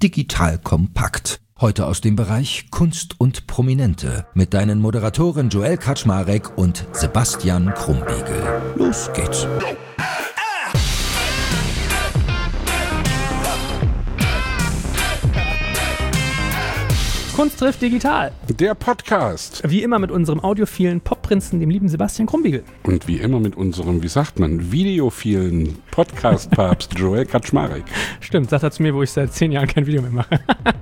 digital kompakt. Heute aus dem Bereich Kunst und Prominente mit deinen Moderatoren Joel Kaczmarek und Sebastian Krumbiegel. Los geht's. Kunst trifft digital. Der Podcast. Wie immer mit unserem audiophilen Popprinzen, dem lieben Sebastian Krumbiegel. Und wie immer mit unserem, wie sagt man, videophilen Podcast-Papst Joel Kaczmarek. Stimmt, sagt er zu mir, wo ich seit 10 Jahren kein Video mehr mache.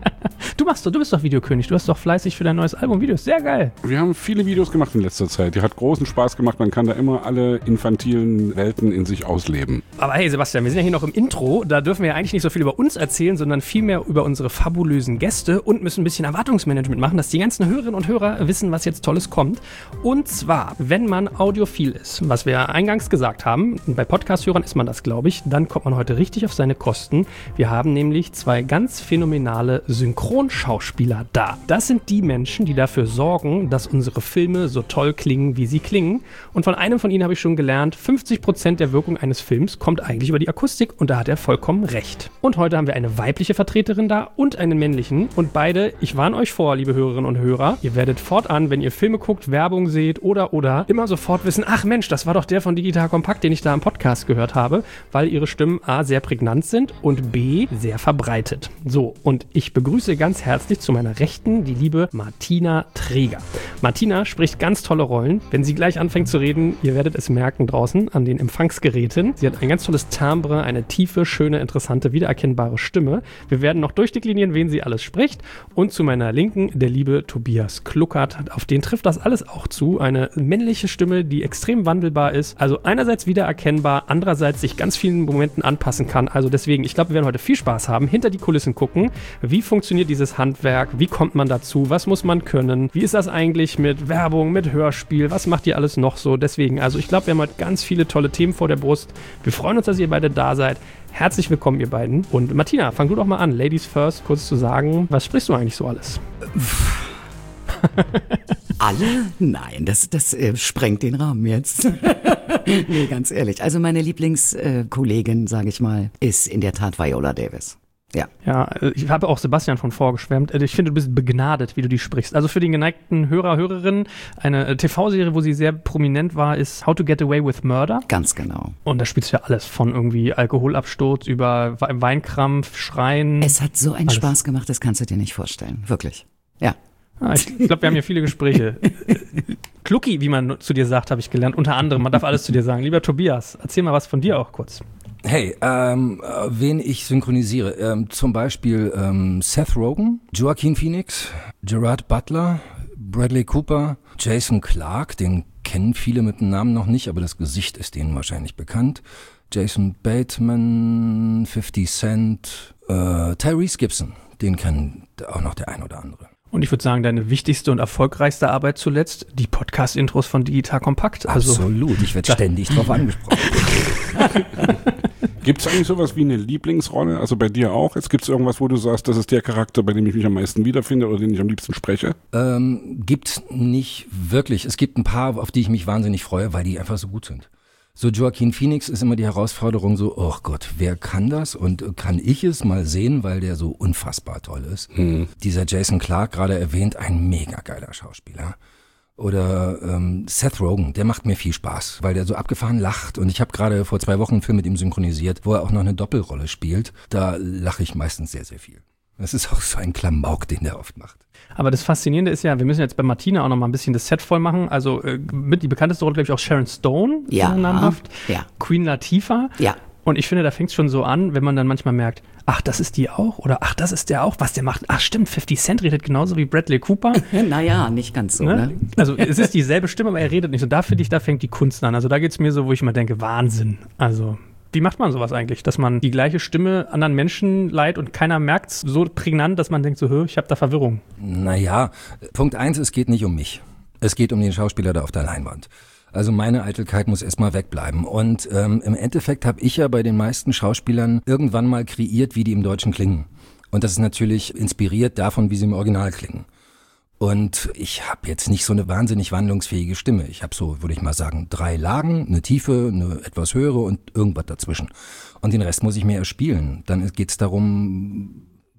Du bist doch Videokönig, du hast doch fleißig für dein neues Album Videos, sehr geil. Wir haben viele Videos gemacht in letzter Zeit, die hat großen Spaß gemacht, man kann da immer alle infantilen Welten in sich ausleben. Aber hey Sebastian, wir sind ja hier noch im Intro, da dürfen wir ja eigentlich nicht so viel über uns erzählen, sondern vielmehr über unsere fabulösen Gäste und müssen ein bisschen Erwartungsmanagement machen, dass die ganzen Hörerinnen und Hörer wissen, was jetzt Tolles kommt. Und zwar, wenn man audiophil ist, was wir eingangs gesagt haben, bei Podcast-Hörern ist man das, glaube ich, dann kommt man heute richtig auf seine Kosten. Wir haben nämlich 2 ganz phänomenale Synchronschauspieler da. Das sind die Menschen, die dafür sorgen, dass unsere Filme so toll klingen, wie sie klingen. Und von einem von ihnen habe ich schon gelernt, 50% der Wirkung eines Films kommt eigentlich über die Akustik und da hat er vollkommen recht. Und heute haben wir eine weibliche Vertreterin da und einen männlichen und beide, ich warne euch vor, liebe Hörerinnen und Hörer, ihr werdet fortan, wenn ihr Filme guckt, Werbung seht oder immer sofort wissen, ach Mensch, das war doch der von Digital Kompakt, den ich da im Podcast gehört habe, weil ihre Stimmen A, sehr prägnant sind und B, sehr verbreitet. So, und ich begrüße ganz herzlich zu meiner Rechten die liebe Martina Träger. Martina spricht ganz tolle Rollen. Wenn sie gleich anfängt zu reden, ihr werdet es merken draußen an den Empfangsgeräten. Sie hat ein ganz tolles Timbre, eine tiefe, schöne, interessante, wiedererkennbare Stimme. Wir werden noch durchdeklinieren, wen sie alles spricht. Und zu meiner Linken der liebe Tobias Kluckert. Auf den trifft das alles auch zu. Eine männliche Stimme, die extrem wandelbar ist. Also einerseits wiedererkennbar, andererseits sich ganz vielen Momenten anpassen kann. Also deswegen, ich glaube, wir werden heute viel Spaß haben. Hinter die Kulissen gucken. Wie funktioniert dieses Handwerk? Wie kommt man dazu? Was muss man können? Wie ist das eigentlich mit Werbung, mit Hörspiel? Was macht ihr alles noch so? Deswegen, also ich glaube, wir haben heute ganz viele tolle Themen vor der Brust. Wir freuen uns, dass ihr beide da seid. Herzlich willkommen, ihr beiden. Und Martina, fang du doch mal an. Ladies first, kurz zu sagen, was sprichst du eigentlich so alles? Alle? Nein, das sprengt den Rahmen jetzt. Nee, ganz ehrlich. Also meine Lieblingskollegin, sage ich mal, ist in der Tat Viola Davis. Ja, ich habe auch Sebastian von vorgeschwärmt. Ich finde, du bist begnadet, wie du die sprichst. Also für den geneigten Hörer, Hörerin, eine TV-Serie, wo sie sehr prominent war, ist How to Get Away with Murder. Ganz genau. Und da spielst du ja alles, von irgendwie Alkoholabsturz über Weinkrampf, Schreien. Es hat so einen Spaß gemacht, das kannst du dir nicht vorstellen. Wirklich. Ja. Ich glaube, wir haben hier viele Gespräche. Klucki, wie man zu dir sagt, habe ich gelernt. Unter anderem, man darf alles zu dir sagen. Lieber Tobias, erzähl mal was von dir auch kurz. Hey, wen ich synchronisiere, zum Beispiel Seth Rogen, Joaquin Phoenix, Gerard Butler, Bradley Cooper, Jason Clarke, den kennen viele mit dem Namen noch nicht, aber das Gesicht ist denen wahrscheinlich bekannt, Jason Bateman, 50 Cent, Tyrese Gibson, den kennt auch noch der ein oder andere. Und ich würde sagen, deine wichtigste und erfolgreichste Arbeit zuletzt, die Podcast-Intros von Digital Kompakt. Also, absolut, ich werde ständig drauf angesprochen. Gibt es eigentlich sowas wie eine Lieblingsrolle? Also bei dir auch? Jetzt gibt es irgendwas, wo du sagst, das ist der Charakter, bei dem ich mich am meisten wiederfinde oder den ich am liebsten spreche? Gibt nicht wirklich. Es gibt ein paar, auf die ich mich wahnsinnig freue, weil die einfach so gut sind. So Joaquin Phoenix ist immer die Herausforderung so, oh Gott, wer kann das und kann ich es mal sehen, weil der so unfassbar toll ist. Dieser Jason Clarke, gerade erwähnt, ein mega geiler Schauspieler. Oder Seth Rogen, der macht mir viel Spaß, weil der so abgefahren lacht. Und ich habe gerade vor 2 Wochen einen Film mit ihm synchronisiert, wo er auch noch eine Doppelrolle spielt. Da lache ich meistens sehr, sehr viel. Das ist auch so ein Klamauk, den der oft macht. Aber das Faszinierende ist ja, wir müssen jetzt bei Martina auch noch mal ein bisschen das Set voll machen. Also mit die bekannteste Rolle, glaube ich, auch Sharon Stone. Ja. Namhaft. Ja. Queen Latifah. Ja. Und ich finde, da fängt es schon so an, wenn man dann manchmal merkt, ach, das ist die auch? Oder ach, das ist der auch? Was der macht? Ach, stimmt, 50 Cent redet genauso wie Bradley Cooper. Naja, nicht ganz so, ne? Also es ist dieselbe Stimme, aber er redet nicht. Und da finde ich, da fängt die Kunst an. Also da geht es mir so, wo ich immer denke, Wahnsinn. Also wie macht man sowas eigentlich? Dass man die gleiche Stimme anderen Menschen leiht und keiner merkt es so prägnant, dass man denkt so, ich habe da Verwirrung. Naja, Punkt 1, es geht nicht um mich. Es geht um den Schauspieler da auf der Leinwand. Also meine Eitelkeit muss erstmal wegbleiben. Und im Endeffekt habe ich ja bei den meisten Schauspielern irgendwann mal kreiert, wie die im Deutschen klingen. Und das ist natürlich inspiriert davon, wie sie im Original klingen. Und ich habe jetzt nicht so eine wahnsinnig wandlungsfähige Stimme. Ich habe so, würde ich mal sagen, 3 Lagen, eine tiefe, eine etwas höhere und irgendwas dazwischen. Und den Rest muss ich mir erspielen. Dann geht's darum,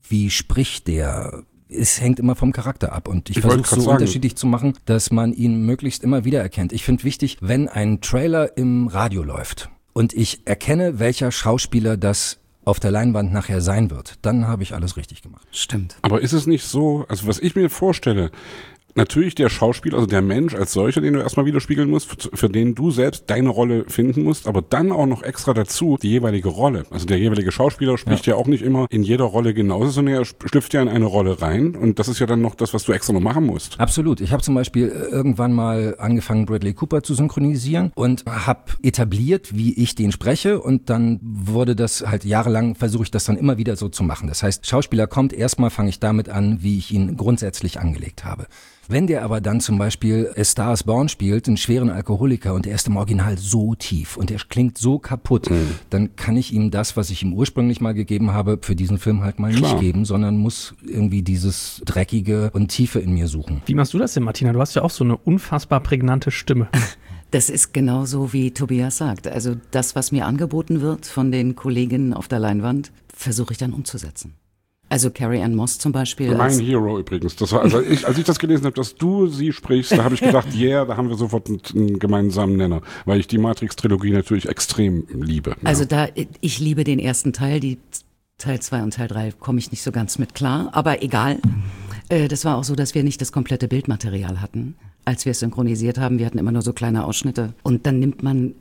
wie spricht der? Es hängt immer vom Charakter ab und ich wollte versuche gerade so sagen, unterschiedlich zu machen, dass man ihn möglichst immer wieder erkennt. Ich finde wichtig, wenn ein Trailer im Radio läuft und ich erkenne, welcher Schauspieler das auf der Leinwand nachher sein wird, dann habe ich alles richtig gemacht. Stimmt. Aber ist es nicht so, also was ich mir vorstelle, natürlich der Schauspieler, also der Mensch als solcher, den du erstmal widerspiegeln musst, für den du selbst deine Rolle finden musst, aber dann auch noch extra dazu die jeweilige Rolle. Also der jeweilige Schauspieler spricht ja auch nicht immer in jeder Rolle genauso, sondern er schlüpft ja in eine Rolle rein und das ist ja dann noch das, was du extra noch machen musst. Absolut. Ich habe zum Beispiel irgendwann mal angefangen, Bradley Cooper zu synchronisieren und habe etabliert, wie ich den spreche und dann wurde das halt jahrelang, versuche ich das dann immer wieder so zu machen. Das heißt, Schauspieler kommt, erstmal fange ich damit an, wie ich ihn grundsätzlich angelegt habe. Wenn der aber dann zum Beispiel A Star is Born spielt, einen schweren Alkoholiker und er ist im Original so tief und er klingt so kaputt, dann kann ich ihm das, was ich ihm ursprünglich mal gegeben habe, für diesen Film halt mal nicht geben, sondern muss irgendwie dieses Dreckige und Tiefe in mir suchen. Wie machst du das denn, Martina? Du hast ja auch so eine unfassbar prägnante Stimme. Das ist genauso, wie Tobias sagt. Also das, was mir angeboten wird von den Kolleginnen auf der Leinwand, versuche ich dann umzusetzen. Also Carrie-Anne Moss zum Beispiel. Mein Hero übrigens. Das war, also als ich das gelesen habe, dass du sie sprichst, da habe ich gedacht, da haben wir sofort einen gemeinsamen Nenner, weil ich die Matrix-Trilogie natürlich extrem liebe. Also ich liebe den ersten Teil, die Teil 2 und Teil 3 komme ich nicht so ganz mit klar, aber egal. Das war auch so, dass wir nicht das komplette Bildmaterial hatten, als wir es synchronisiert haben. Wir hatten immer nur so kleine Ausschnitte. Und dann nimmt man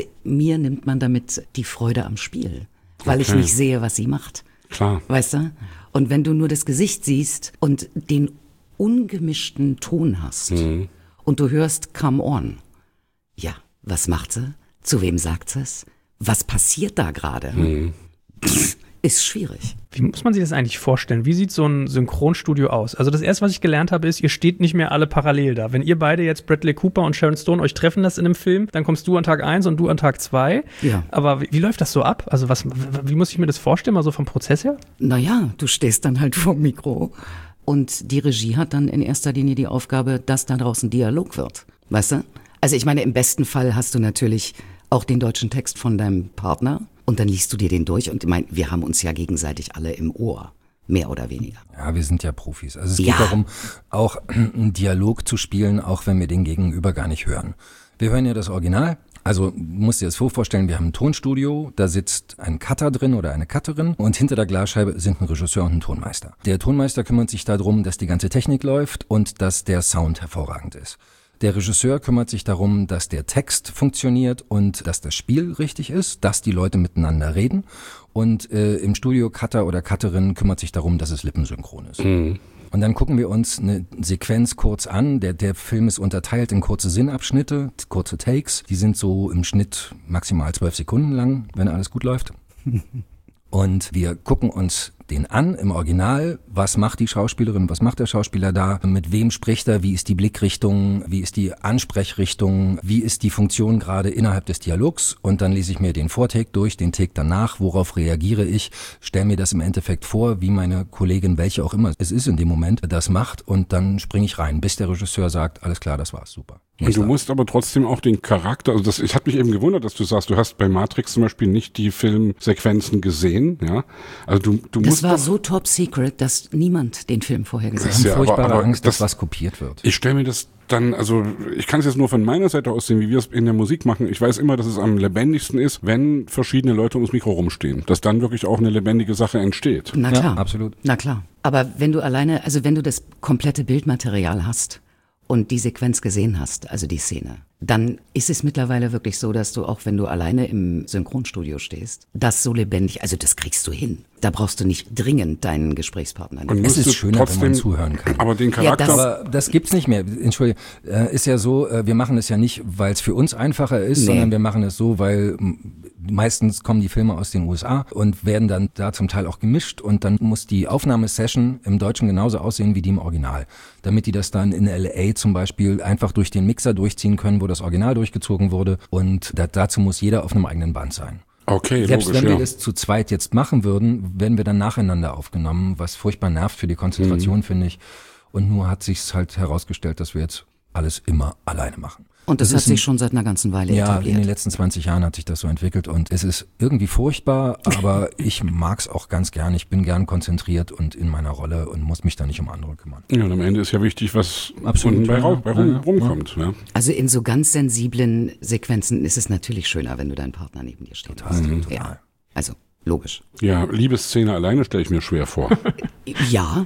damit die Freude am Spiel, weil ich nicht sehe, was sie macht. Klar. Weißt du? Und wenn du nur das Gesicht siehst und den ungemischten Ton hast und du hörst Come On, ja, was macht sie? Zu wem sagt sie es? Was passiert da gerade? Ist schwierig. Wie muss man sich das eigentlich vorstellen? Wie sieht so ein Synchronstudio aus? Also das Erste, was ich gelernt habe, ist, ihr steht nicht mehr alle parallel da. Wenn ihr beide jetzt Bradley Cooper und Sharon Stone euch treffen lasst in einem Film, dann kommst du an Tag 1 und du an Tag 2. Ja. Aber wie läuft das so ab? Also wie muss ich mir das vorstellen, mal so vom Prozess her? Naja, du stehst dann halt vorm Mikro und die Regie hat dann in erster Linie die Aufgabe, dass da draußen Dialog wird. Weißt du? Also ich meine, im besten Fall hast du natürlich auch den deutschen Text von deinem Partner. Und dann liest du dir den durch und ich meine, wir haben uns ja gegenseitig alle im Ohr, mehr oder weniger. Ja, wir sind ja Profis. Also es geht darum, auch einen Dialog zu spielen, auch wenn wir den Gegenüber gar nicht hören. Wir hören ja das Original. Also musst dir das so vorstellen, wir haben ein Tonstudio, da sitzt ein Cutter drin oder eine Cutterin und hinter der Glasscheibe sind ein Regisseur und ein Tonmeister. Der Tonmeister kümmert sich darum, dass die ganze Technik läuft und dass der Sound hervorragend ist. Der Regisseur kümmert sich darum, dass der Text funktioniert und dass das Spiel richtig ist, dass die Leute miteinander reden. Und im Studio Cutter oder Cutterin kümmert sich darum, dass es lippensynchron ist. Und dann gucken wir uns eine Sequenz kurz an. Der Film ist unterteilt in kurze Sinnabschnitte, kurze Takes. Die sind so im Schnitt maximal 12 Sekunden lang, wenn alles gut läuft. Und wir gucken uns den an im Original, was macht die Schauspielerin, was macht der Schauspieler da, mit wem spricht er, wie ist die Blickrichtung, wie ist die Ansprechrichtung, wie ist die Funktion gerade innerhalb des Dialogs und dann lese ich mir den Vortake durch, den Take danach, worauf reagiere ich, stelle mir das im Endeffekt vor, wie meine Kollegin, welche auch immer es ist in dem Moment, das macht und dann springe ich rein, bis der Regisseur sagt, alles klar, das war's, super. Und du musst aber trotzdem auch den Charakter, also ich hatte mich eben gewundert, dass du sagst, du hast bei Matrix zum Beispiel nicht die Filmsequenzen gesehen, ja. Also du musst. Das war so top secret, dass niemand den Film vorher gesehen hat. Ich habe furchtbare Angst, dass was kopiert wird. Ich stelle mir das dann, also ich kann es jetzt nur von meiner Seite aus sehen, wie wir es in der Musik machen. Ich weiß immer, dass es am lebendigsten ist, wenn verschiedene Leute ums Mikro rumstehen. Dass dann wirklich auch eine lebendige Sache entsteht. Na klar. Ja, absolut. Na klar. Aber wenn du das komplette Bildmaterial hast und die Sequenz gesehen hast, also die Szene, dann ist es mittlerweile wirklich so, dass du auch, wenn du alleine im Synchronstudio stehst, das so lebendig, also das kriegst du hin. Da brauchst du nicht dringend deinen Gesprächspartner. Und es ist schöner, wenn man zuhören kann. Aber den Charakter... Ja, aber das gibt's nicht mehr. Entschuldige, ist ja so, wir machen es ja nicht, weil es für uns einfacher ist, sondern wir machen es so, weil meistens kommen die Filme aus den USA und werden dann da zum Teil auch gemischt und dann muss die Aufnahmesession im Deutschen genauso aussehen wie die im Original. Damit die das dann in LA zum Beispiel einfach durch den Mixer durchziehen können, wo das Original durchgezogen wurde und dazu muss jeder auf einem eigenen Band sein. Okay, selbst logisch, wenn wir es zu zweit jetzt machen würden, werden wir dann nacheinander aufgenommen, was furchtbar nervt für die Konzentration, finde ich. Und nur hat sich's halt herausgestellt, dass wir jetzt alles immer alleine machen. Und das hat sich schon seit einer ganzen Weile etabliert. Ja, in den letzten 20 Jahren hat sich das so entwickelt und es ist irgendwie furchtbar, aber ich mag's auch ganz gern. Ich bin gern konzentriert und in meiner Rolle und muss mich da nicht um andere kümmern. Ja, und am Ende ist ja wichtig, was Absolut, unten bei rumkommt. Ja. Also in so ganz sensiblen Sequenzen ist es natürlich schöner, wenn du deinen Partner neben dir stehen hast. Total. Ja, also logisch. Ja, Liebesszene alleine stelle ich mir schwer vor. Ja.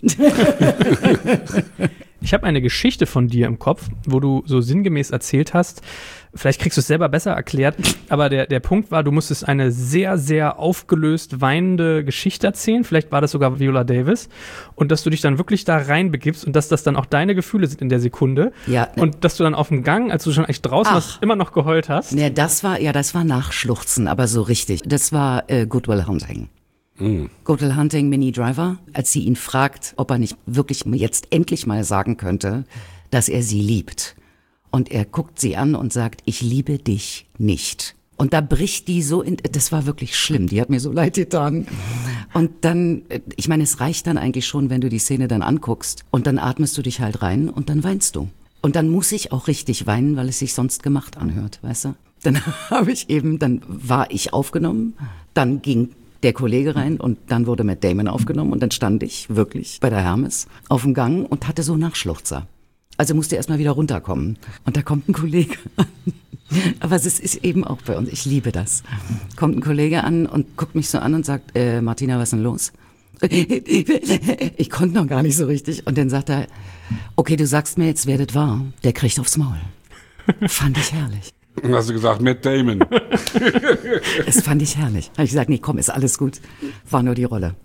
Ich habe eine Geschichte von dir im Kopf, wo du so sinngemäß erzählt hast, vielleicht kriegst du es selber besser erklärt, aber der Punkt war, du musstest eine sehr, sehr aufgelöst weinende Geschichte erzählen, vielleicht war das sogar Viola Davis, und dass du dich dann wirklich da reinbegibst und dass das dann auch deine Gefühle sind in der Sekunde. Ja. Und dass du dann auf dem Gang, als du schon echt draußen warst, immer noch geheult hast. Ne, das war Nachschluchzen, aber so richtig. Das war Good Will Hunting. Good Will Hunting, Minnie Driver, als sie ihn fragt, ob er nicht wirklich jetzt endlich mal sagen könnte, dass er sie liebt. Und er guckt sie an und sagt, ich liebe dich nicht. Und da bricht die so das war wirklich schlimm, die hat mir so leid getan. Und dann, ich meine, es reicht dann eigentlich schon, wenn du die Szene dann anguckst und dann atmest du dich halt rein und dann weinst du. Und dann muss ich auch richtig weinen, weil es sich sonst gemacht anhört, weißt du? Dann dann war ich aufgenommen, dann ging der Kollege rein und dann wurde Matt Damon aufgenommen und dann stand ich wirklich bei der Hermes auf dem Gang und hatte so Nachschluchzer. Also musste erstmal wieder runterkommen. Und da kommt ein Kollege an. Aber es ist eben auch bei uns, ich liebe das. Kommt ein Kollege an und guckt mich so an und sagt, Martina, was ist denn los? Ich konnte noch gar nicht so richtig. Und dann sagt er, okay, du sagst mir jetzt, wer das war. Der kriegt aufs Maul. Fand ich herrlich. Und hast du gesagt, Matt Damon. Das fand ich herrlich. Habe ich gesagt, nee, komm, ist alles gut. War nur die Rolle.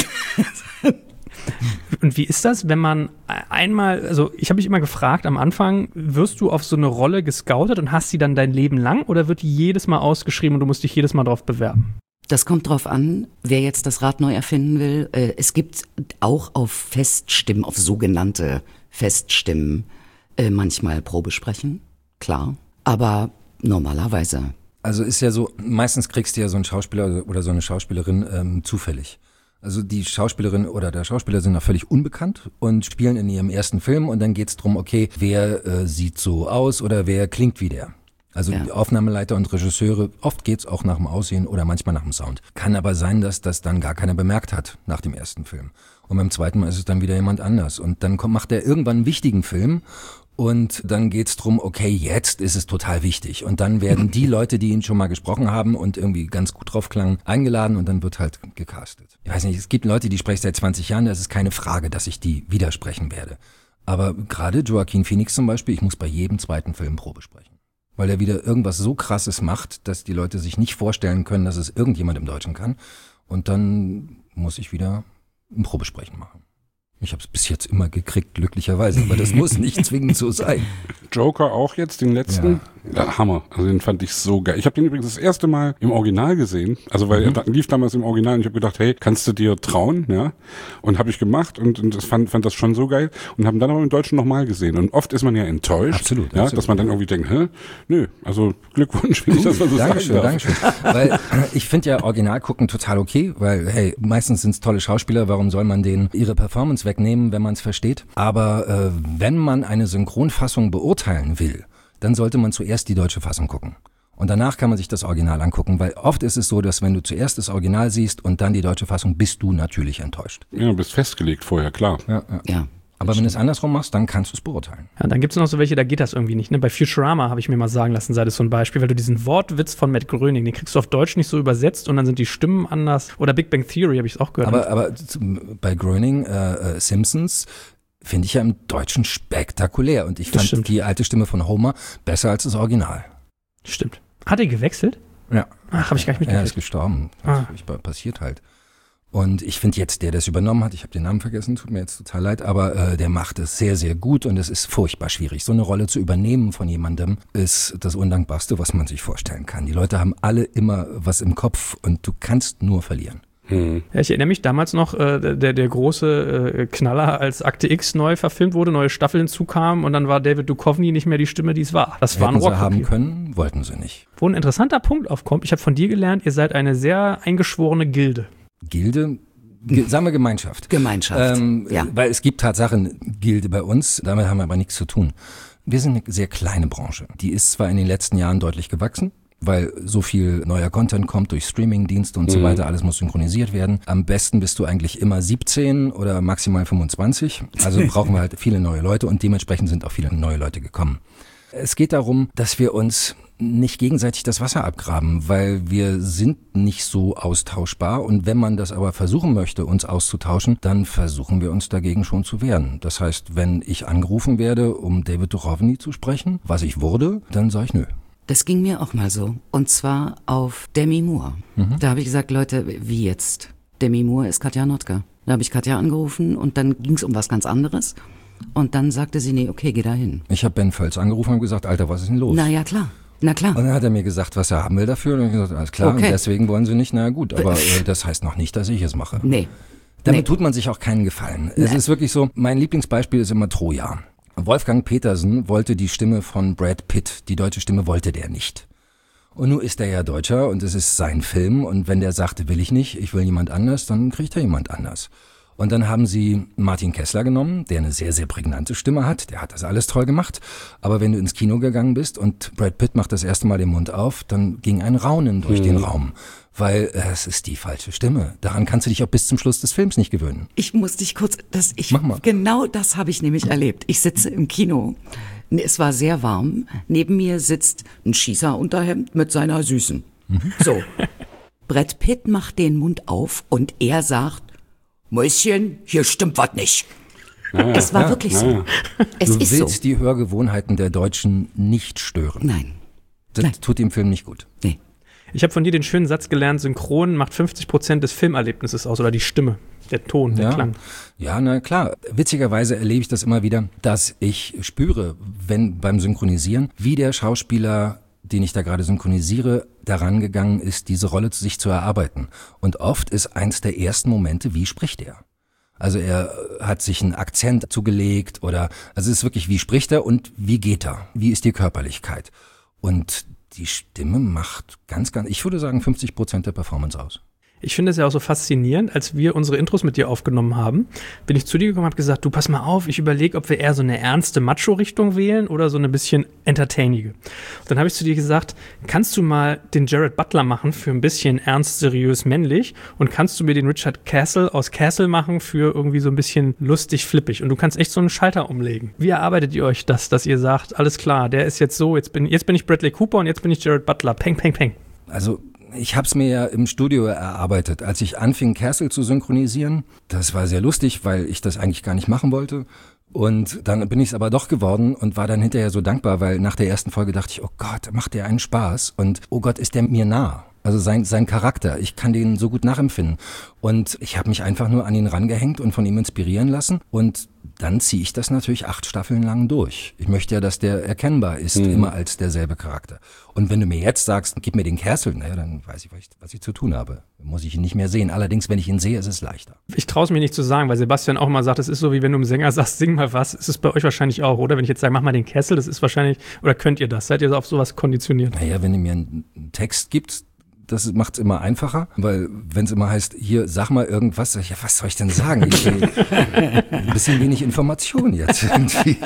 Und wie ist das, wenn man einmal, also ich habe mich immer gefragt, am Anfang, wirst du auf so eine Rolle gescoutet und hast sie dann dein Leben lang oder wird die jedes Mal ausgeschrieben und du musst dich jedes Mal drauf bewerben? Das kommt drauf an, wer jetzt das Rad neu erfinden will. Es gibt auch auf Feststimmen, auf sogenannte Feststimmen, manchmal Probesprechen, klar. Aber normalerweise. Also ist ja so, meistens kriegst du ja so einen Schauspieler oder so eine Schauspielerin zufällig. Also die Schauspielerin oder der Schauspieler sind noch völlig unbekannt und spielen in ihrem ersten Film und dann geht's drum, okay, wer sieht so aus oder wer klingt wie der. Also ja. Aufnahmeleiter und Regisseure, oft geht's auch nach dem Aussehen oder manchmal nach dem Sound. Kann aber sein, dass das dann gar keiner bemerkt hat nach dem ersten Film. Und beim zweiten Mal ist es dann wieder jemand anders. Und dann macht er irgendwann einen wichtigen Film und dann geht's drum, okay, jetzt ist es total wichtig. Und dann werden die Leute, die ihn schon mal gesprochen haben und irgendwie ganz gut drauf klangen, eingeladen und dann wird halt gecastet. Ich weiß nicht, es gibt Leute, die sprechen seit 20 Jahren, da ist es keine Frage, dass ich die widersprechen werde. Aber gerade Joaquin Phoenix zum Beispiel, ich muss bei jedem zweiten Film Probe sprechen. Weil er wieder irgendwas so Krasses macht, dass die Leute sich nicht vorstellen können, dass es irgendjemand im Deutschen kann. Und dann muss ich wieder ein Probesprechen machen. Ich habe es bis jetzt immer gekriegt, glücklicherweise, aber das muss nicht zwingend so sein. Joker auch jetzt, den letzten? Ja, Hammer. Also den fand ich so geil. Ich habe den übrigens das erste Mal im Original gesehen, also weil er lief damals im Original und ich habe gedacht, hey, kannst du dir trauen? Ja. Und habe ich gemacht und das fand das schon so geil und haben dann aber im Deutschen nochmal gesehen. Und oft ist man ja enttäuscht, absolut, ja, absolut. Dass man dann irgendwie denkt, nö, also Glückwunsch, wenn ich das mal so Dankeschön, sagen darf. Dankeschön. Weil ich finde ja Original gucken total okay, weil hey, meistens sind es tolle Schauspieler, warum soll man denen ihre Performance wegnehmen, wenn man es versteht? Aber wenn man eine Synchronfassung beurteilen will, dann sollte man zuerst die deutsche Fassung gucken. Und danach kann man sich das Original angucken, weil oft ist es so, dass wenn du zuerst das Original siehst und dann die deutsche Fassung, bist du natürlich enttäuscht. Ja, du bist festgelegt vorher, klar. Ja. Aber wenn du es andersrum machst, dann kannst du es beurteilen. Ja, dann gibt es noch so welche, da geht das irgendwie nicht. Ne? Bei Futurama habe ich mir mal sagen lassen, sei das so ein Beispiel, weil du diesen Wortwitz von Matt Groening, den kriegst du auf Deutsch nicht so übersetzt und dann sind die Stimmen anders. Oder Big Bang Theory habe ich es auch gehört. Aber bei Groening, Simpsons, finde ich ja im Deutschen spektakulär. Und ich fand die alte Stimme von Homer besser als das Original. Stimmt. Hat er gewechselt? Ja. Ach, habe ich gar nicht mitgekriegt. Er ist gestorben. Passiert halt. Und ich finde jetzt, der das übernommen hat, ich habe den Namen vergessen, tut mir jetzt total leid, aber der macht es sehr, sehr gut und es ist furchtbar schwierig. So eine Rolle zu übernehmen von jemandem ist das Undankbarste, was man sich vorstellen kann. Die Leute haben alle immer was im Kopf und du kannst nur verlieren. Ja, ich erinnere mich damals noch, der große Knaller, als Akte X neu verfilmt wurde, neue Staffeln hinzukamen und dann war David Duchovny nicht mehr die Stimme, die es war. Das war ein Rock. Hätten sie haben können, wollten sie nicht. Wo ein interessanter Punkt aufkommt, ich habe von dir gelernt, ihr seid eine sehr eingeschworene Gilde. Gilde? Sagen wir Gemeinschaft. Gemeinschaft, ja. Weil es gibt Tatsachen Gilde bei uns, damit haben wir aber nichts zu tun. wir sind eine sehr kleine Branche. Die ist zwar in den letzten Jahren deutlich gewachsen, weil so viel neuer Content kommt durch Streamingdienste und so weiter, alles muss synchronisiert werden. Am besten bist du eigentlich immer 17 oder maximal 25. Also brauchen wir halt viele neue Leute und dementsprechend sind auch viele neue Leute gekommen. Es geht darum, dass wir uns nicht gegenseitig das Wasser abgraben, weil wir sind nicht so austauschbar und wenn man das aber versuchen möchte, uns auszutauschen, dann versuchen wir uns dagegen schon zu wehren. Das heißt, wenn ich angerufen werde, um David Duchovny zu sprechen, was ich wurde, dann sage ich nö. Das ging mir auch mal so. Und zwar auf Demi Moore. Da habe ich gesagt, Leute, wie jetzt? Demi Moore ist Katja Notka. Da habe ich Katja angerufen und dann ging es um was ganz anderes. Und dann sagte sie, nee, okay, geh da hin. Ich habe Ben Völz angerufen und gesagt, Alter, was ist denn los? Na ja, klar. Na klar. Und dann hat er mir gesagt, was er haben will dafür. Und dann habe ich gesagt, alles klar, Okay. deswegen wollen sie nicht. Na gut, aber das heißt noch nicht, dass ich es mache. Nee. Damit tut man sich auch keinen Gefallen. Es ist wirklich so, mein Lieblingsbeispiel ist immer Troja. Wolfgang Petersen wollte die Stimme von Brad Pitt. Die deutsche Stimme wollte der nicht. Und nun ist er ja Deutscher und es ist sein Film. Und wenn der sagte, will ich nicht, ich will jemand anders, dann kriegt er jemand anders. Und dann haben sie Martin Kessler genommen, der eine sehr, sehr prägnante Stimme hat. Der hat das alles toll gemacht. Aber wenn du ins Kino gegangen bist und Brad Pitt macht das erste Mal den Mund auf, dann ging ein Raunen durch den Raum. Weil es ist die falsche Stimme. Daran kannst du dich auch bis zum Schluss des Films nicht gewöhnen. Ich muss dich kurz, Mach mal. Genau das habe ich nämlich erlebt. Ich sitze im Kino. Es war sehr warm. Neben mir sitzt ein Schießerunterhemd mit seiner Süßen. So. Brad Pitt macht den Mund auf und er sagt, Mäuschen, hier stimmt was nicht. Es war wirklich so. Es Du ist so. willst die Hörgewohnheiten der Deutschen nicht stören. Nein. Das Nein. tut dem Film nicht gut. Nee. Ich habe von dir den schönen Satz gelernt, Synchron macht 50% des Filmerlebnisses aus, oder die Stimme, der Ton, der Klang. Ja, na klar. Witzigerweise erlebe ich das immer wieder, dass ich spüre, wenn beim Synchronisieren, wie der Schauspieler, den ich da gerade synchronisiere, daran gegangen ist, diese Rolle sich zu erarbeiten. Und oft ist eins der ersten Momente, wie spricht er? Also er hat sich einen Akzent zugelegt oder, also es ist wirklich, wie spricht er und wie geht er? Wie ist die Körperlichkeit? Und die Stimme macht ich würde sagen 50% der Performance aus. Ich finde es ja auch so faszinierend, als wir unsere Intros mit dir aufgenommen haben, bin ich zu dir gekommen und habe gesagt, du pass mal auf, ich überlege, ob wir eher so eine ernste Macho-Richtung wählen oder so eine bisschen entertainige. Und dann habe ich zu dir gesagt, kannst du mal den Jared Butler machen für ein bisschen ernst, seriös, männlich und kannst du mir den Richard Castle aus Castle machen für irgendwie so ein bisschen lustig, flippig und du kannst echt so einen Schalter umlegen. Wie erarbeitet ihr euch das, dass ihr sagt, alles klar, der ist jetzt so, jetzt bin ich Bradley Cooper und jetzt bin ich Jared Butler, peng, peng, peng. Also ich habe es mir ja im Studio erarbeitet. Als ich anfing, Castle zu synchronisieren, das war sehr lustig, weil ich das eigentlich gar nicht machen wollte. Und dann bin ich es aber doch geworden und war dann hinterher so dankbar, weil nach der ersten Folge dachte ich, oh Gott, macht der einen Spaß und oh Gott, ist der mir nah. Also sein Charakter, ich kann den so gut nachempfinden. Und ich habe mich einfach nur an ihn rangehängt und von ihm inspirieren lassen. Und dann ziehe ich das natürlich 8 Staffeln lang durch. Ich möchte ja, dass der erkennbar ist, immer als derselbe Charakter. Und wenn du mir jetzt sagst, gib mir den Castle, naja, dann weiß ich, was ich zu tun habe. Dann muss ich ihn nicht mehr sehen. Allerdings, wenn ich ihn sehe, ist es leichter. Ich traue es mir nicht zu sagen, weil Sebastian auch mal sagt, es ist so, wie wenn du einem Sänger sagst, sing mal was. Ist es bei euch wahrscheinlich auch, oder? Wenn ich jetzt sage, mach mal den Kessel, das ist wahrscheinlich, oder könnt ihr das? Seid ihr auf sowas konditioniert? Naja, wenn du mir einen Text gibst, das macht es immer einfacher, weil wenn es immer heißt, hier, sag mal irgendwas, sag ich, ja, was soll ich denn sagen? Ein bisschen wenig Information jetzt irgendwie.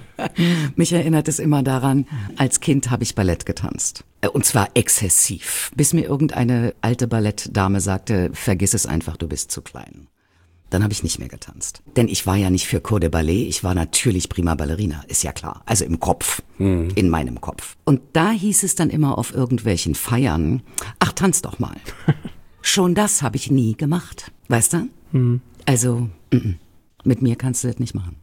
Mich erinnert es immer daran, als Kind habe ich Ballett getanzt. Und zwar exzessiv, bis mir irgendeine alte Ballettdame sagte, vergiss es einfach, du bist zu klein. Dann habe ich nicht mehr getanzt. Denn ich war ja nicht für Cours de Ballet, ich war natürlich prima Ballerina, ist ja klar. Also im Kopf, in meinem Kopf. Und da hieß es dann immer auf irgendwelchen Feiern, ach, tanz doch mal. Schon das habe ich nie gemacht, weißt du? Also, mit mir kannst du das nicht machen.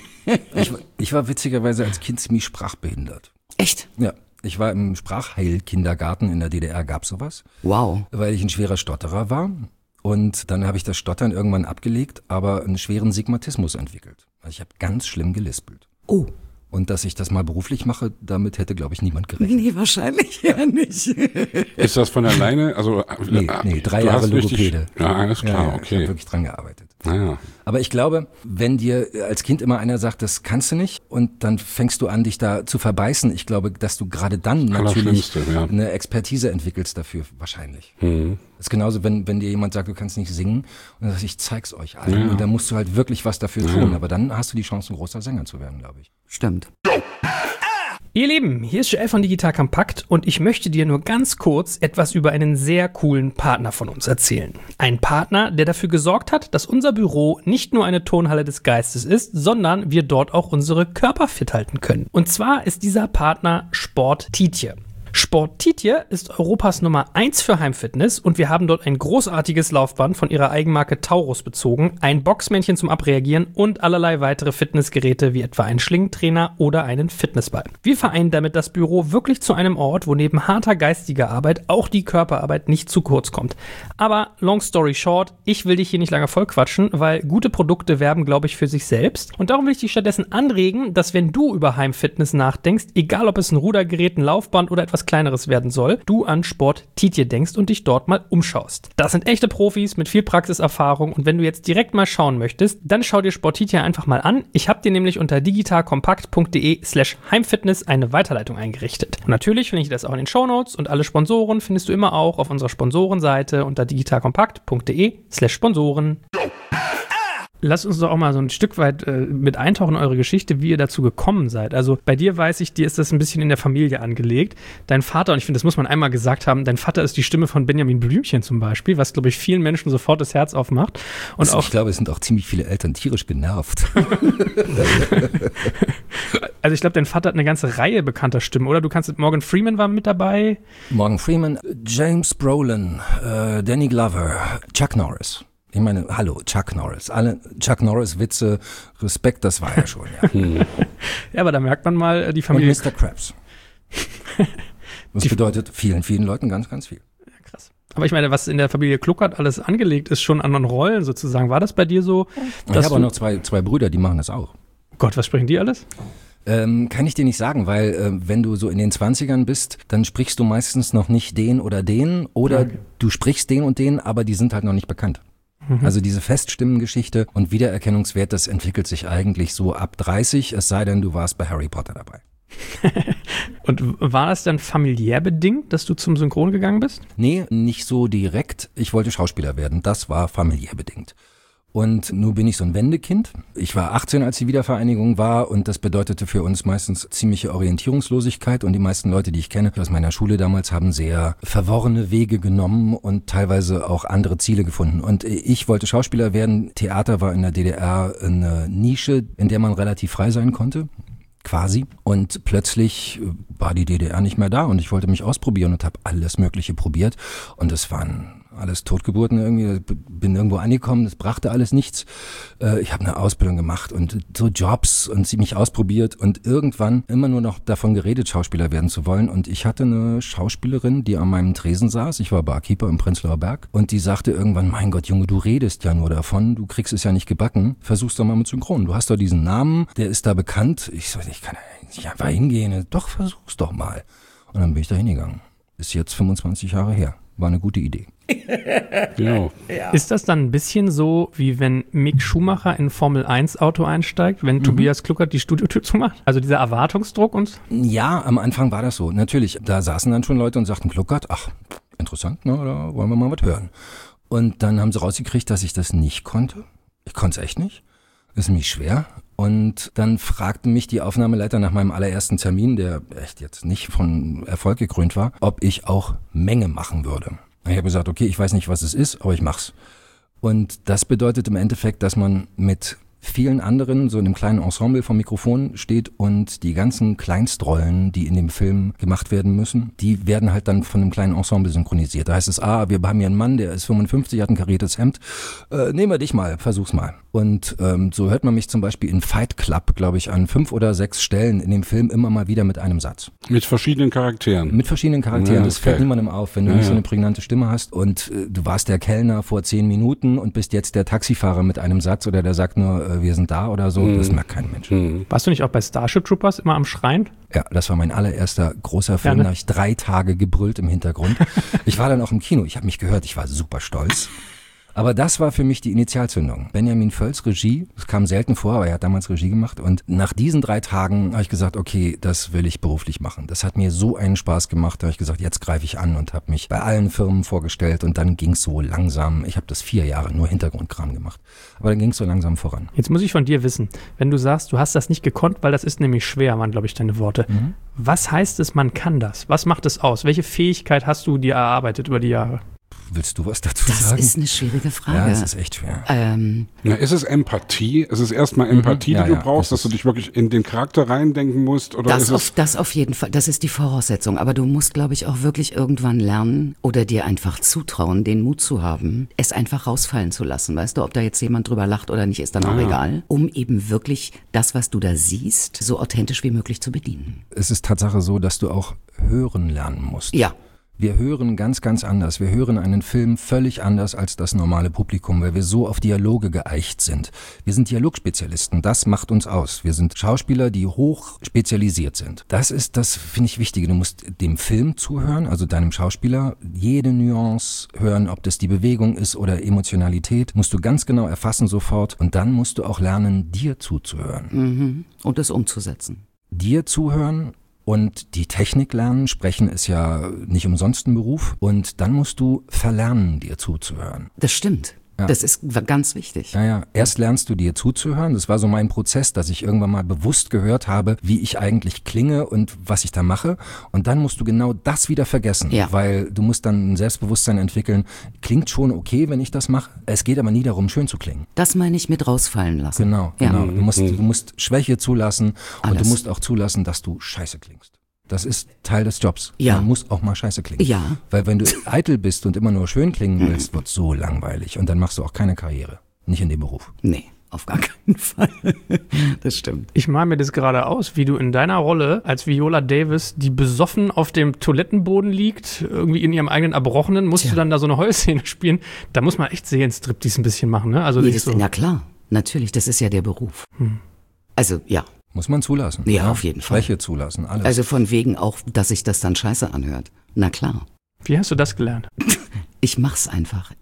Ich war witzigerweise als Kind ziemlich sprachbehindert. Echt? Ja. Ich war im Sprachheilkindergarten, in der DDR gab's sowas. Wow. Weil ich ein schwerer Stotterer war. Und dann habe ich das Stottern irgendwann abgelegt, aber einen schweren Sigmatismus entwickelt. Also ich habe ganz schlimm gelispelt. Oh. Und dass ich das mal beruflich mache, damit hätte, glaube ich, niemand gerechnet. Nee, wahrscheinlich ja nicht. Ist das von alleine? Also, Nee, 3 Jahre Logopäde. Ja, alles klar, Ja, ich habe okay. wirklich dran gearbeitet. Naja. Aber ich glaube, wenn dir als Kind immer einer sagt, das kannst du nicht, und dann fängst du an, dich da zu verbeißen, ich glaube, dass du gerade dann natürlich Allerschlimmste, ja. eine Expertise entwickelst dafür, wahrscheinlich. Mhm. Das ist genauso, wenn dir jemand sagt, du kannst nicht singen, und dann sagst du, ich zeig's euch allen. Und dann musst du halt wirklich was dafür tun. Aber dann hast du die Chance, ein großer Sänger zu werden, glaube ich. Stimmt. Ihr Lieben, hier ist Joel von Digital Kompakt und ich möchte dir nur ganz kurz etwas über einen sehr coolen Partner von uns erzählen. Ein Partner, der dafür gesorgt hat, dass unser Büro nicht nur eine Turnhalle des Geistes ist, sondern wir dort auch unsere Körper fit halten können. Und zwar ist dieser Partner Sport Tietje. Sport Tietje ist Europas Nummer 1 für Heimfitness und wir haben dort ein großartiges Laufband von ihrer Eigenmarke Taurus bezogen, ein Boxmännchen zum Abreagieren und allerlei weitere Fitnessgeräte wie etwa einen Schlingentrainer oder einen Fitnessball. Wir vereinen damit das Büro wirklich zu einem Ort, wo neben harter geistiger Arbeit auch die Körperarbeit nicht zu kurz kommt. Aber long story short, ich will dich hier nicht lange vollquatschen, weil gute Produkte werben, glaube ich, für sich selbst. Und darum will ich dich stattdessen anregen, dass wenn du über Heimfitness nachdenkst, egal ob es ein Rudergerät, ein Laufband oder etwas Kleineres werden soll, du an Sport Tietje denkst und dich dort mal umschaust. Das sind echte Profis mit viel Praxiserfahrung und wenn du jetzt direkt mal schauen möchtest, dann schau dir Sport Tietje einfach mal an. Ich habe dir nämlich unter digitalkompakt.de/Heimfitness eine Weiterleitung eingerichtet. Und natürlich finde ich das auch in den Shownotes und alle Sponsoren findest du immer auch auf unserer Sponsorenseite unter digitalkompakt.de/Sponsoren. Lasst uns doch auch mal so ein Stück weit mit eintauchen in eure Geschichte, wie ihr dazu gekommen seid. Also bei dir weiß ich, dir ist das ein bisschen in der Familie angelegt. Dein Vater, und ich finde, das muss man einmal gesagt haben, dein Vater ist die Stimme von Benjamin Blümchen zum Beispiel, was, glaube ich, vielen Menschen sofort das Herz aufmacht. Und also ich glaube, es sind auch ziemlich viele Eltern tierisch genervt. Also ich glaube, dein Vater hat eine ganze Reihe bekannter Stimmen, oder? Morgan Freeman war mit dabei. Morgan Freeman, James Brolin, Danny Glover, Chuck Norris. Ich meine, hallo, Chuck Norris. Alle Chuck Norris-Witze, Respekt, das war ja schon. Ja, ja, aber da merkt man mal die Familie. Und Mr. Krabs. Das bedeutet vielen, vielen Leuten ganz, ganz viel. Ja, krass. Aber ich meine, was in der Familie Kluckert alles angelegt ist, schon an Rollen sozusagen. War das bei dir so? Ich habe auch noch zwei Brüder, die machen das auch. Gott, was sprechen die alles? Kann ich dir nicht sagen, weil wenn du so in den 20ern bist, dann sprichst du meistens noch nicht den oder du sprichst den und den, aber die sind halt noch nicht bekannt. Also diese Feststimmengeschichte und Wiedererkennungswert, das entwickelt sich eigentlich so ab 30, es sei denn, du warst bei Harry Potter dabei. Und war das dann familiär bedingt, dass du zum Synchron gegangen bist? Nee, nicht so direkt. Ich wollte Schauspieler werden, das war familiär bedingt. Und nun bin ich so ein Wendekind. Ich war 18, als die Wiedervereinigung war und das bedeutete für uns meistens ziemliche Orientierungslosigkeit und die meisten Leute, die ich kenne aus meiner Schule damals, haben sehr verworrene Wege genommen und teilweise auch andere Ziele gefunden. Und ich wollte Schauspieler werden. Theater war in der DDR eine Nische, in der man relativ frei sein konnte. Quasi. Und plötzlich war die DDR nicht mehr da und ich wollte mich ausprobieren und habe alles Mögliche probiert und es waren alles Totgeburten irgendwie, bin irgendwo angekommen, das brachte alles nichts. Ich habe eine Ausbildung gemacht und so Jobs und sie mich ausprobiert und irgendwann immer nur noch davon geredet, Schauspieler werden zu wollen. Und ich hatte eine Schauspielerin, die an meinem Tresen saß, ich war Barkeeper im Prenzlauer Berg und die sagte irgendwann, mein Gott, Junge, du redest ja nur davon, du kriegst es ja nicht gebacken, versuch's doch mal mit Synchron. Du hast doch diesen Namen, der ist da bekannt. Ich so, ich kann ja nicht einfach hingehen. Doch, versuch's doch mal. Und dann bin ich da hingegangen. Ist jetzt 25 Jahre her. War eine gute Idee. Genau. Ja. Ist das dann ein bisschen so, wie wenn Mick Schumacher in Formel-1-Auto einsteigt, wenn Tobias Kluckert die Studiotür zumacht? Also dieser Erwartungsdruck und? Ja, am Anfang war das so. Natürlich, da saßen dann schon Leute und sagten, Kluckert, ach, interessant, ne? Da wollen wir mal was hören. Und dann haben sie rausgekriegt, dass ich das nicht konnte. Ich konnte es echt nicht. Ist nämlich schwer. Und dann fragte mich die Aufnahmeleiter nach meinem allerersten Termin, der echt jetzt nicht von Erfolg gekrönt war, ob ich auch Menge machen würde. Ich habe gesagt, okay, ich weiß nicht, was es ist, aber ich mach's. Und das bedeutet im Endeffekt, dass man mit vielen anderen so in einem kleinen Ensemble vom Mikrofon steht und die ganzen Kleinstrollen, die in dem Film gemacht werden müssen, die werden halt dann von einem kleinen Ensemble synchronisiert. Da heißt es, wir haben hier einen Mann, der ist 55, hat ein kariertes Hemd, nehmen wir dich mal, versuch's mal. Und so hört man mich zum Beispiel in Fight Club, glaube ich, an 5 oder 6 Stellen in dem Film immer mal wieder mit einem Satz. Mit verschiedenen Charakteren. Mit verschiedenen Charakteren. Ja, das fällt niemandem auf, wenn du nicht so eine prägnante Stimme hast und du warst der Kellner vor 10 Minuten und bist jetzt der Taxifahrer mit einem Satz oder der sagt nur, wir sind da oder so, das merkt kein Mensch. Warst du nicht auch bei Starship Troopers immer am Schreien? Ja, das war mein allererster großer Film, da habe ich 3 Tage gebrüllt im Hintergrund. Ich war dann auch im Kino, ich habe mich gehört, ich war super stolz. Aber das war für mich die Initialzündung. Benjamin Völz, Regie, das kam selten vor, aber er hat damals Regie gemacht. Und nach diesen 3 Tagen habe ich gesagt, okay, das will ich beruflich machen. Das hat mir so einen Spaß gemacht, da habe ich gesagt, jetzt greife ich an und habe mich bei allen Firmen vorgestellt. Und dann ging es so langsam, ich habe das 4 Jahre nur Hintergrundkram gemacht. Aber dann ging es so langsam voran. Jetzt muss ich von dir wissen, wenn du sagst, du hast das nicht gekonnt, weil das ist nämlich schwer, waren, glaube ich, deine Worte. Was heißt es, man kann das? Was macht es aus? Welche Fähigkeit hast du dir erarbeitet über die Jahre? Willst du was dazu Das sagen? Das ist eine schwierige Frage. Ja, das ist echt schwer. Na, ist es Empathie? Ist es erstmal Empathie, die du brauchst, dass du dich wirklich in den Charakter reindenken musst? Oder das auf jeden Fall, das ist die Voraussetzung. Aber du musst, glaube ich, auch wirklich irgendwann lernen oder dir einfach zutrauen, den Mut zu haben, es einfach rausfallen zu lassen. Weißt du, ob da jetzt jemand drüber lacht oder nicht, ist dann auch egal. Um eben wirklich das, was du da siehst, so authentisch wie möglich zu bedienen. Es ist Tatsache so, dass du auch hören lernen musst. Ja. Wir hören ganz, ganz anders. Wir hören einen Film völlig anders als das normale Publikum, weil wir so auf Dialoge geeicht sind. Wir sind Dialogspezialisten, das macht uns aus. Wir sind Schauspieler, die hoch spezialisiert sind. Das ist das, finde ich, Wichtige. Du musst dem Film zuhören, also deinem Schauspieler, jede Nuance hören, ob das die Bewegung ist oder Emotionalität, musst du ganz genau erfassen sofort. Und dann musst du auch lernen, dir zuzuhören. Und es umzusetzen. Dir zuhören. Und die Technik lernen, sprechen ist ja nicht umsonst ein Beruf. Und dann musst du verlernen, dir zuzuhören. Das stimmt. Ja. Das ist ganz wichtig. Ja. Erst lernst du dir zuzuhören. Das war so mein Prozess, dass ich irgendwann mal bewusst gehört habe, wie ich eigentlich klinge und was ich da mache. Und dann musst du genau das wieder vergessen. Ja. Weil du musst dann ein Selbstbewusstsein entwickeln. Klingt schon okay, wenn ich das mache. Es geht aber nie darum, schön zu klingen. Das meine ich mit rausfallen lassen. Genau. Du musst Schwäche zulassen. Alles. Und du musst auch zulassen, dass du scheiße klingst. Das ist Teil des Jobs. Ja. Man muss auch mal scheiße klingen. Ja. Weil wenn du eitel bist und immer nur schön klingen willst, wird so langweilig. Und dann machst du auch keine Karriere. Nicht in dem Beruf. Nee, auf gar keinen Fall. Das stimmt. Ich male mir das gerade aus, wie du in deiner Rolle als Viola Davis, die besoffen auf dem Toilettenboden liegt, irgendwie in ihrem eigenen Erbrochenen, musst du dann da so eine Heulszene spielen. Da muss man echt Seelenstriptease ein bisschen machen, ne? Also ja klar, natürlich, das ist ja der Beruf. Also, ja. Muss man zulassen. Ja, auf jeden Fall. Schwäche zulassen, alles. Also von wegen auch, dass sich das dann scheiße anhört. Na klar. Wie hast du das gelernt? Ich mach's einfach.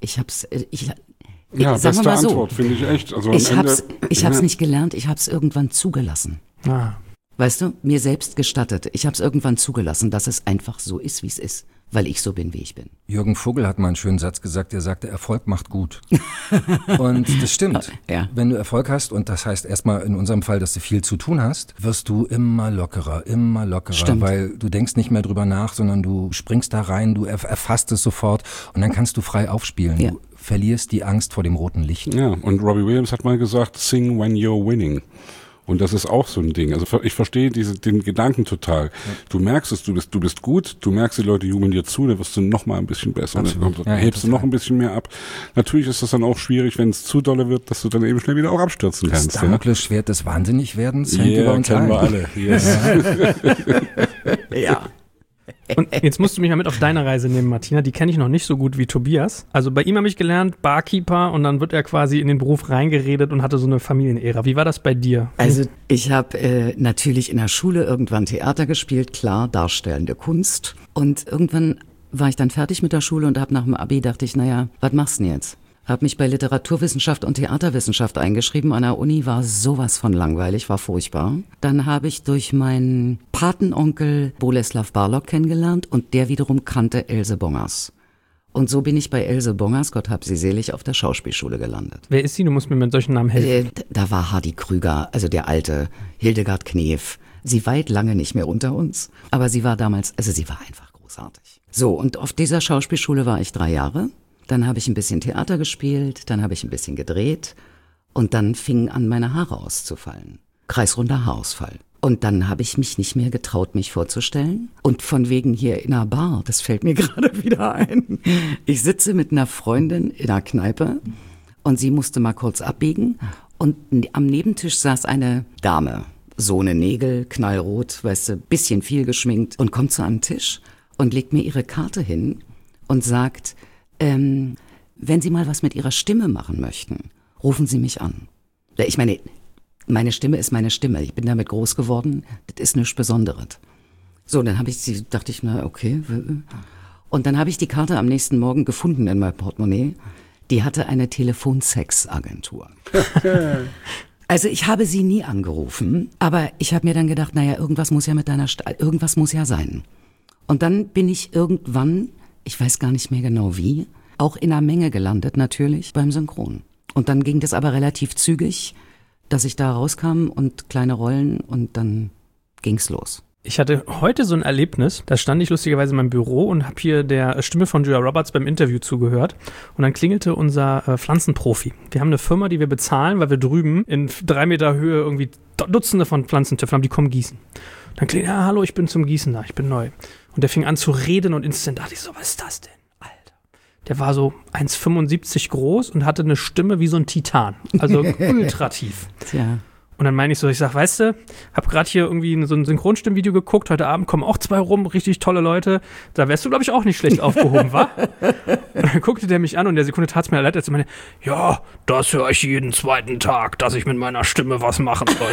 Ja, beste Antwort, finde ich echt. Also ich hab's nicht gelernt, ich hab's irgendwann zugelassen. Weißt du, mir selbst gestattet. Ich hab's irgendwann zugelassen, dass es einfach so ist, wie es ist. Weil ich so bin, wie ich bin. Jürgen Vogel hat mal einen schönen Satz gesagt, der sagte, Erfolg macht gut. Und das stimmt. Ja. Wenn du Erfolg hast, und das heißt erstmal in unserem Fall, dass du viel zu tun hast, wirst du immer lockerer, Stimmt. weil du denkst nicht mehr drüber nach, sondern du springst da rein, du erfasst es sofort und dann kannst du frei aufspielen. Ja. Du verlierst die Angst vor dem roten Licht. Ja, und Robbie Williams hat mal gesagt, sing when you're winning. Und das ist auch so ein Ding. Also ich verstehe den Gedanken total. Ja. Du merkst es, du bist gut, du merkst, die Leute jubeln dir zu, dann wirst du noch mal ein bisschen besser. Dann hebst du noch ein bisschen mehr ab. Natürlich ist das dann auch schwierig, wenn es zu dolle wird, dass du dann eben schnell wieder auch abstürzen kannst. Das Damoklesschwert des Wahnsinnigwerdens hängt über uns kennen wir alle. Yes. Ja. Und jetzt musst du mich mal mit auf deine Reise nehmen, Martina. Die kenne ich noch nicht so gut wie Tobias. Also bei ihm habe ich gelernt, Barkeeper, und dann wird er quasi in den Beruf reingeredet und hatte so eine Familienära. Wie war das bei dir? Also ich habe natürlich in der Schule irgendwann Theater gespielt, klar, darstellende Kunst. Und irgendwann war ich dann fertig mit der Schule und habe nach dem Abi dachte ich, naja, was machst du denn jetzt? Habe mich bei Literaturwissenschaft und Theaterwissenschaft eingeschrieben. An der Uni war sowas von langweilig, war furchtbar. Dann habe ich durch meinen Patenonkel Boleslav Barlog kennengelernt und der wiederum kannte Else Bongers. Und so bin ich bei Else Bongers, Gott hab sie selig, auf der Schauspielschule gelandet. Wer ist sie? Du musst mir mit solchen Namen helfen. Da war Hardy Krüger, also der alte, Hildegard Knef. Sie weilt lange nicht mehr unter uns, aber sie war damals, also sie war einfach großartig. So, und auf dieser Schauspielschule war ich 3 Jahre. Dann habe ich ein bisschen Theater gespielt, dann habe ich ein bisschen gedreht und dann fingen an, meine Haare auszufallen. Kreisrunder Haarausfall. Und dann habe ich mich nicht mehr getraut, mich vorzustellen. Und von wegen hier in einer Bar, das fällt mir gerade wieder ein. Ich sitze mit einer Freundin in einer Kneipe und sie musste mal kurz abbiegen. Und am Nebentisch saß eine Dame, so eine Nägel, knallrot, weißt du, bisschen viel geschminkt, und kommt zu einem Tisch und legt mir ihre Karte hin und sagt, wenn Sie mal was mit Ihrer Stimme machen möchten, rufen Sie mich an. Ich meine Stimme ist meine Stimme. Ich bin damit groß geworden. Das ist nichts Besonderes. So, dann dachte ich, na okay. Und dann habe ich die Karte am nächsten Morgen gefunden in meinem Portemonnaie. Die hatte eine Telefonsex-Agentur. Also ich habe sie nie angerufen, aber ich habe mir dann gedacht, naja, irgendwas muss ja irgendwas muss ja sein. Und dann bin ich irgendwann, ich weiß gar nicht mehr genau wie, auch in einer Menge gelandet natürlich beim Synchron. Und dann ging das aber relativ zügig, dass ich da rauskam und kleine Rollen und dann ging's los. Ich hatte heute so ein Erlebnis, da stand ich lustigerweise in meinem Büro und habe hier der Stimme von Julia Roberts beim Interview zugehört und dann klingelte unser Pflanzenprofi. Wir haben eine Firma, die wir bezahlen, weil wir drüben in 3 Meter Höhe irgendwie Dutzende von Pflanzentöpfen haben, die kommen gießen. Dann klingt, ja, hallo, ich bin zum Gießen da, ich bin neu. Und der fing an zu reden und instant dachte ich so, was ist das denn? Alter. Der war so 1,75 groß und hatte eine Stimme wie so ein Titan, also ultra tief. Tja. Und dann meine ich so, ich sag, weißt du, hab gerade hier irgendwie so ein Synchronstimmvideo geguckt, heute Abend kommen auch 2 rum, richtig tolle Leute, da wärst du, glaube ich, auch nicht schlecht aufgehoben, wa? Und dann guckte der mich an und in der Sekunde tat es mir leid, als er meinte, ja, das höre ich jeden zweiten Tag, dass ich mit meiner Stimme was machen soll.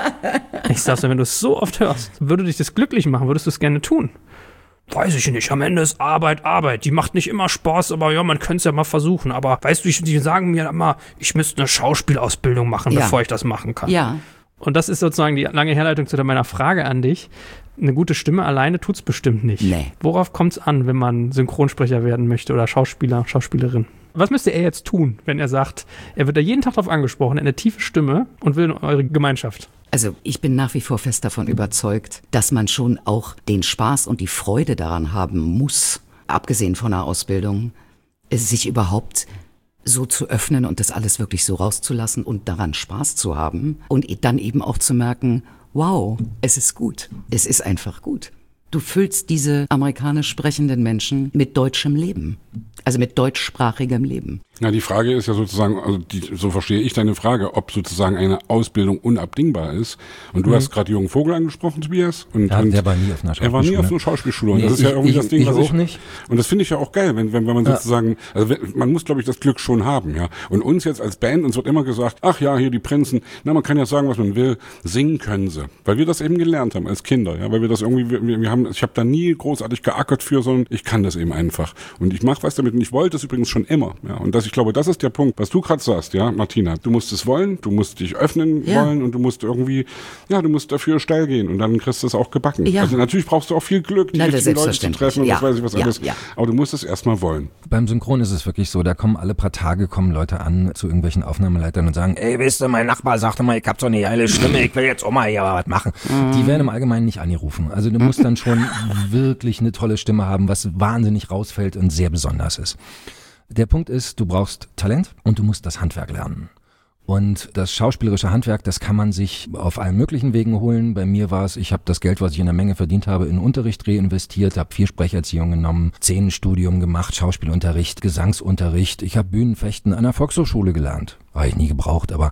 Ich sag so, wenn du es so oft hörst, würde dich das glücklich machen, würdest du es gerne tun? Weiß ich nicht, am Ende ist Arbeit. Die macht nicht immer Spaß, aber ja, man könnte es ja mal versuchen. Aber weißt du, die sagen mir immer, ich müsste eine Schauspielausbildung machen, bevor ich das machen kann. Ja. Und das ist sozusagen die lange Herleitung zu meiner Frage an dich. Eine gute Stimme alleine tut's bestimmt nicht. Nee. Worauf kommt's an, wenn man Synchronsprecher werden möchte oder Schauspieler, Schauspielerin? Was müsste er jetzt tun, wenn er sagt, er wird da jeden Tag drauf angesprochen, eine tiefe Stimme und will in eure Gemeinschaft? Also ich bin nach wie vor fest davon überzeugt, dass man schon auch den Spaß und die Freude daran haben muss, abgesehen von einer Ausbildung, sich überhaupt so zu öffnen und das alles wirklich so rauszulassen und daran Spaß zu haben und dann eben auch zu merken, wow, es ist gut, es ist einfach gut. Du füllst diese amerikanisch sprechenden Menschen mit deutschem Leben, also mit deutschsprachigem Leben. Na, die Frage ist ja sozusagen, also so verstehe ich deine Frage, ob sozusagen eine Ausbildung unabdingbar ist. Und du hast gerade Jürgen Vogel angesprochen, Tobias. Und der war nie auf einer Schauspielschule. Er war nie auf einer Schauspielschule. Und Nee, das ist ja irgendwie das Ding, ich was auch nicht. Und das finde ich ja auch geil, wenn man sozusagen, also man muss, glaube ich, das Glück schon haben, ja. Und uns jetzt als Band, uns wird immer gesagt, ach ja, hier die Prinzen, na, man kann ja sagen, was man will, singen können sie. Weil wir das eben gelernt haben als Kinder, ja. Weil wir das irgendwie, ich habe da nie großartig geackert für, sondern ich kann das eben einfach. Und ich mache was damit und ich wollte es übrigens schon immer, ja. Und ich glaube, das ist der Punkt, was du gerade sagst, ja, Martina. Du musst es wollen, du musst dich öffnen wollen und du musst irgendwie, ja, du musst dafür steil gehen und dann kriegst du es auch gebacken. Ja. Also natürlich brauchst du auch viel Glück, die richtigen Leute zu treffen und das weiß ich was alles. Ja. Aber du musst es erstmal wollen. Beim Synchron ist es wirklich so, da kommen alle paar Tage Leute an zu irgendwelchen Aufnahmeleitern und sagen, ey, weißt du, mein Nachbar sagte mal, ich hab so eine geile Stimme, ich will jetzt auch mal hier was machen. Die werden im Allgemeinen nicht angerufen. Also du musst dann schon wirklich eine tolle Stimme haben, was wahnsinnig rausfällt und sehr besonders ist. Der Punkt ist, du brauchst Talent und du musst das Handwerk lernen. Und das schauspielerische Handwerk, das kann man sich auf allen möglichen Wegen holen. Bei mir war es, ich habe das Geld, was ich in der Menge verdient habe, in Unterricht reinvestiert, habe 4 Sprecherziehungen genommen, 10 Studium gemacht, Schauspielunterricht, Gesangsunterricht. Ich habe Bühnenfechten an der Volkshochschule gelernt. Habe ich nie gebraucht, aber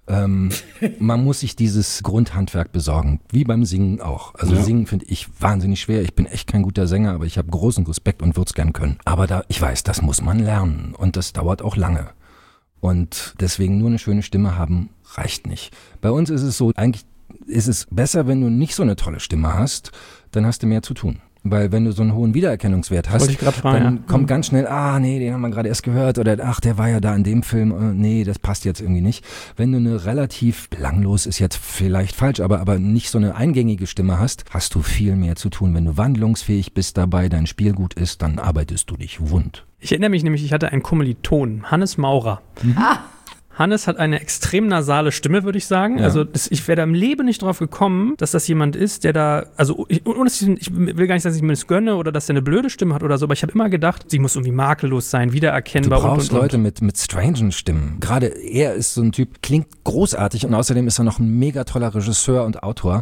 man muss sich dieses Grundhandwerk besorgen, wie beim Singen auch. Also Singen finde ich wahnsinnig schwer. Ich bin echt kein guter Sänger, aber ich habe großen Respekt und würde es gern können. Aber ich weiß, das muss man lernen und das dauert auch lange. Und deswegen nur eine schöne Stimme haben reicht nicht. Bei uns ist es so, eigentlich ist es besser, wenn du nicht so eine tolle Stimme hast, dann hast du mehr zu tun. Weil wenn du so einen hohen Wiedererkennungswert hast, dann kommt ganz schnell, nee, den haben wir gerade erst gehört oder ach, der war ja da in dem Film, nee, das passt jetzt irgendwie nicht. Wenn du eine relativ belanglos, ist jetzt vielleicht falsch, aber nicht so eine eingängige Stimme hast, hast du viel mehr zu tun. Wenn du wandlungsfähig bist dabei, dein Spiel gut ist, dann arbeitest du dich wund. Ich erinnere mich nämlich, ich hatte einen Kommiliton, Hannes Maurer. Hannes hat eine extrem nasale Stimme, würde ich sagen. Ja. Also ich wäre da im Leben nicht drauf gekommen, dass das jemand ist, der da, also ich will gar nicht sagen, dass ich mir das gönne oder dass er eine blöde Stimme hat oder so, aber ich habe immer gedacht, sie muss irgendwie makellos sein, wiedererkennbar. Du brauchst Leute mit strangen Stimmen. Gerade er ist so ein Typ, klingt großartig und außerdem ist er noch ein mega toller Regisseur und Autor.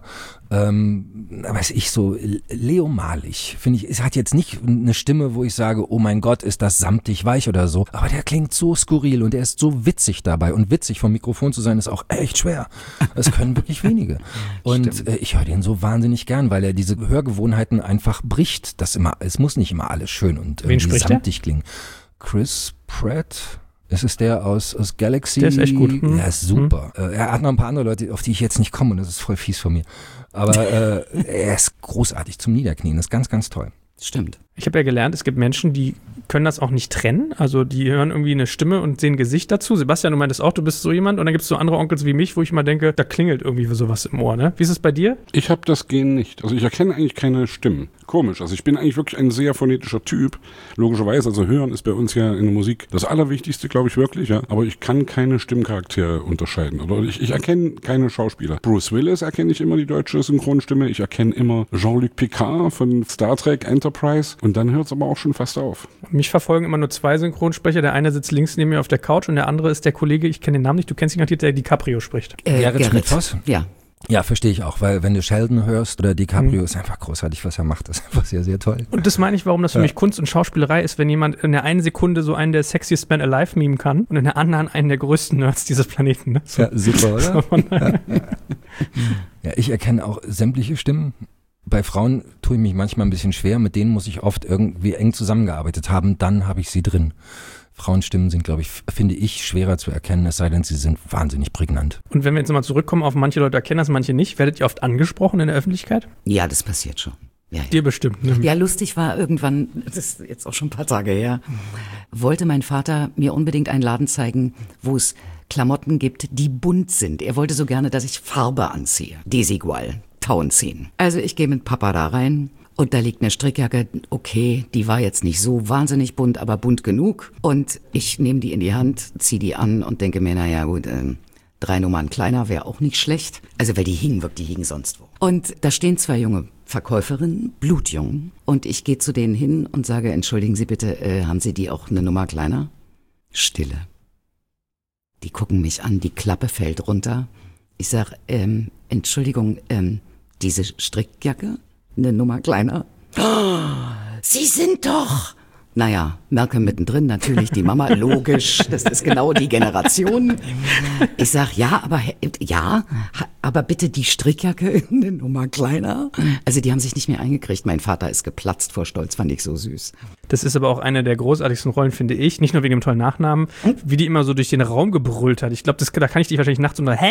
Weiß ich so, Leo Malich, finde ich, es hat jetzt nicht eine Stimme, wo ich sage, oh mein Gott, ist das samtig weich oder so, aber der klingt so skurril und er ist so witzig dabei und witzig vom Mikrofon zu sein ist auch echt schwer. Das können wirklich wenige. Und ich höre den so wahnsinnig gern, weil er diese Hörgewohnheiten einfach bricht. Es muss nicht immer alles schön und samtig klingen. Chris Pratt. Es ist der aus Galaxy. Der ist echt gut. Der ist super. Er hat noch ein paar andere Leute, auf die ich jetzt nicht komme und das ist voll fies von mir. Aber er ist großartig zum Niederknien. Das ist ganz, ganz toll. Stimmt. Ich habe ja gelernt, es gibt Menschen, die können das auch nicht trennen. Also die hören irgendwie eine Stimme und sehen Gesicht dazu. Sebastian, du meintest auch, du bist so jemand. Und dann gibt es so andere Onkels wie mich, wo ich immer denke, da klingelt irgendwie sowas im Ohr. Ne? Wie ist es bei dir? Ich habe das Gen nicht. Also ich erkenne eigentlich keine Stimmen. Komisch. Also ich bin eigentlich wirklich ein sehr phonetischer Typ. Logischerweise, also hören ist bei uns ja in der Musik das Allerwichtigste, glaube ich wirklich. Ja. Aber ich kann keine Stimmcharaktere unterscheiden. Oder ich erkenne keine Schauspieler. Bruce Willis erkenne ich immer, die deutsche Synchronstimme. Ich erkenne immer Jean-Luc Picard von Star Trek Enterprise. Und dann hört es aber auch schon fast auf. Mich verfolgen immer nur 2 Synchronsprecher. Der eine sitzt links neben mir auf der Couch und der andere ist der Kollege, ich kenne den Namen nicht, du kennst ihn garantiert, der DiCaprio spricht. Gerrit Schmidt-Voss? Ja. Ja, verstehe ich auch, weil wenn du Sheldon hörst oder DiCaprio, ist einfach großartig, was er macht. Das ist einfach sehr, sehr toll. Und das meine ich, warum das für mich Kunst und Schauspielerei ist, wenn jemand in der einen Sekunde so einen der Sexiest Man Alive mimen kann und in der anderen einen der größten Nerds dieses Planeten. Ne? So. Ja, super, oder? Ja, ich erkenne auch sämtliche Stimmen. Bei Frauen tue ich mich manchmal ein bisschen schwer, mit denen muss ich oft irgendwie eng zusammengearbeitet haben, dann habe ich sie drin. Frauenstimmen sind, glaube ich, finde ich, schwerer zu erkennen, es sei denn, sie sind wahnsinnig prägnant. Und wenn wir jetzt nochmal zurückkommen auf manche Leute erkennen das, manche nicht, werdet ihr oft angesprochen in der Öffentlichkeit? Ja, das passiert schon. Ja, ja. Dir bestimmt, ne? Ja, lustig war irgendwann, das ist jetzt auch schon ein paar Tage her, wollte mein Vater mir unbedingt einen Laden zeigen, wo es Klamotten gibt, die bunt sind. Er wollte so gerne, dass ich Farbe anziehe. Desigual, Tauenziehen. Also ich gehe mit Papa da rein. Und da liegt eine Strickjacke, okay, die war jetzt nicht so wahnsinnig bunt, aber bunt genug. Und ich nehme die in die Hand, ziehe die an und denke mir, naja gut, 3 Nummern kleiner wäre auch nicht schlecht. Also weil die hingen sonst wo. Und da stehen 2 junge Verkäuferinnen, blutjung. Und ich gehe zu denen hin und sage, entschuldigen Sie bitte, haben Sie die auch eine Nummer kleiner? Stille. Die gucken mich an, die Klappe fällt runter. Ich sage, Entschuldigung, diese Strickjacke? Eine Nummer kleiner. Oh, Sie sind doch... Naja, Merke mittendrin, natürlich die Mama, logisch, das ist genau die Generation. Ich sag, ja, aber bitte die Strickjacke eine Nummer kleiner. Also die haben sich nicht mehr eingekriegt. Mein Vater ist geplatzt vor Stolz, fand ich so süß. Das ist aber auch eine der großartigsten Rollen, finde ich. Nicht nur wegen dem tollen Nachnamen, wie die immer so durch den Raum gebrüllt hat. Ich glaube, da kann ich dich wahrscheinlich nachts hä?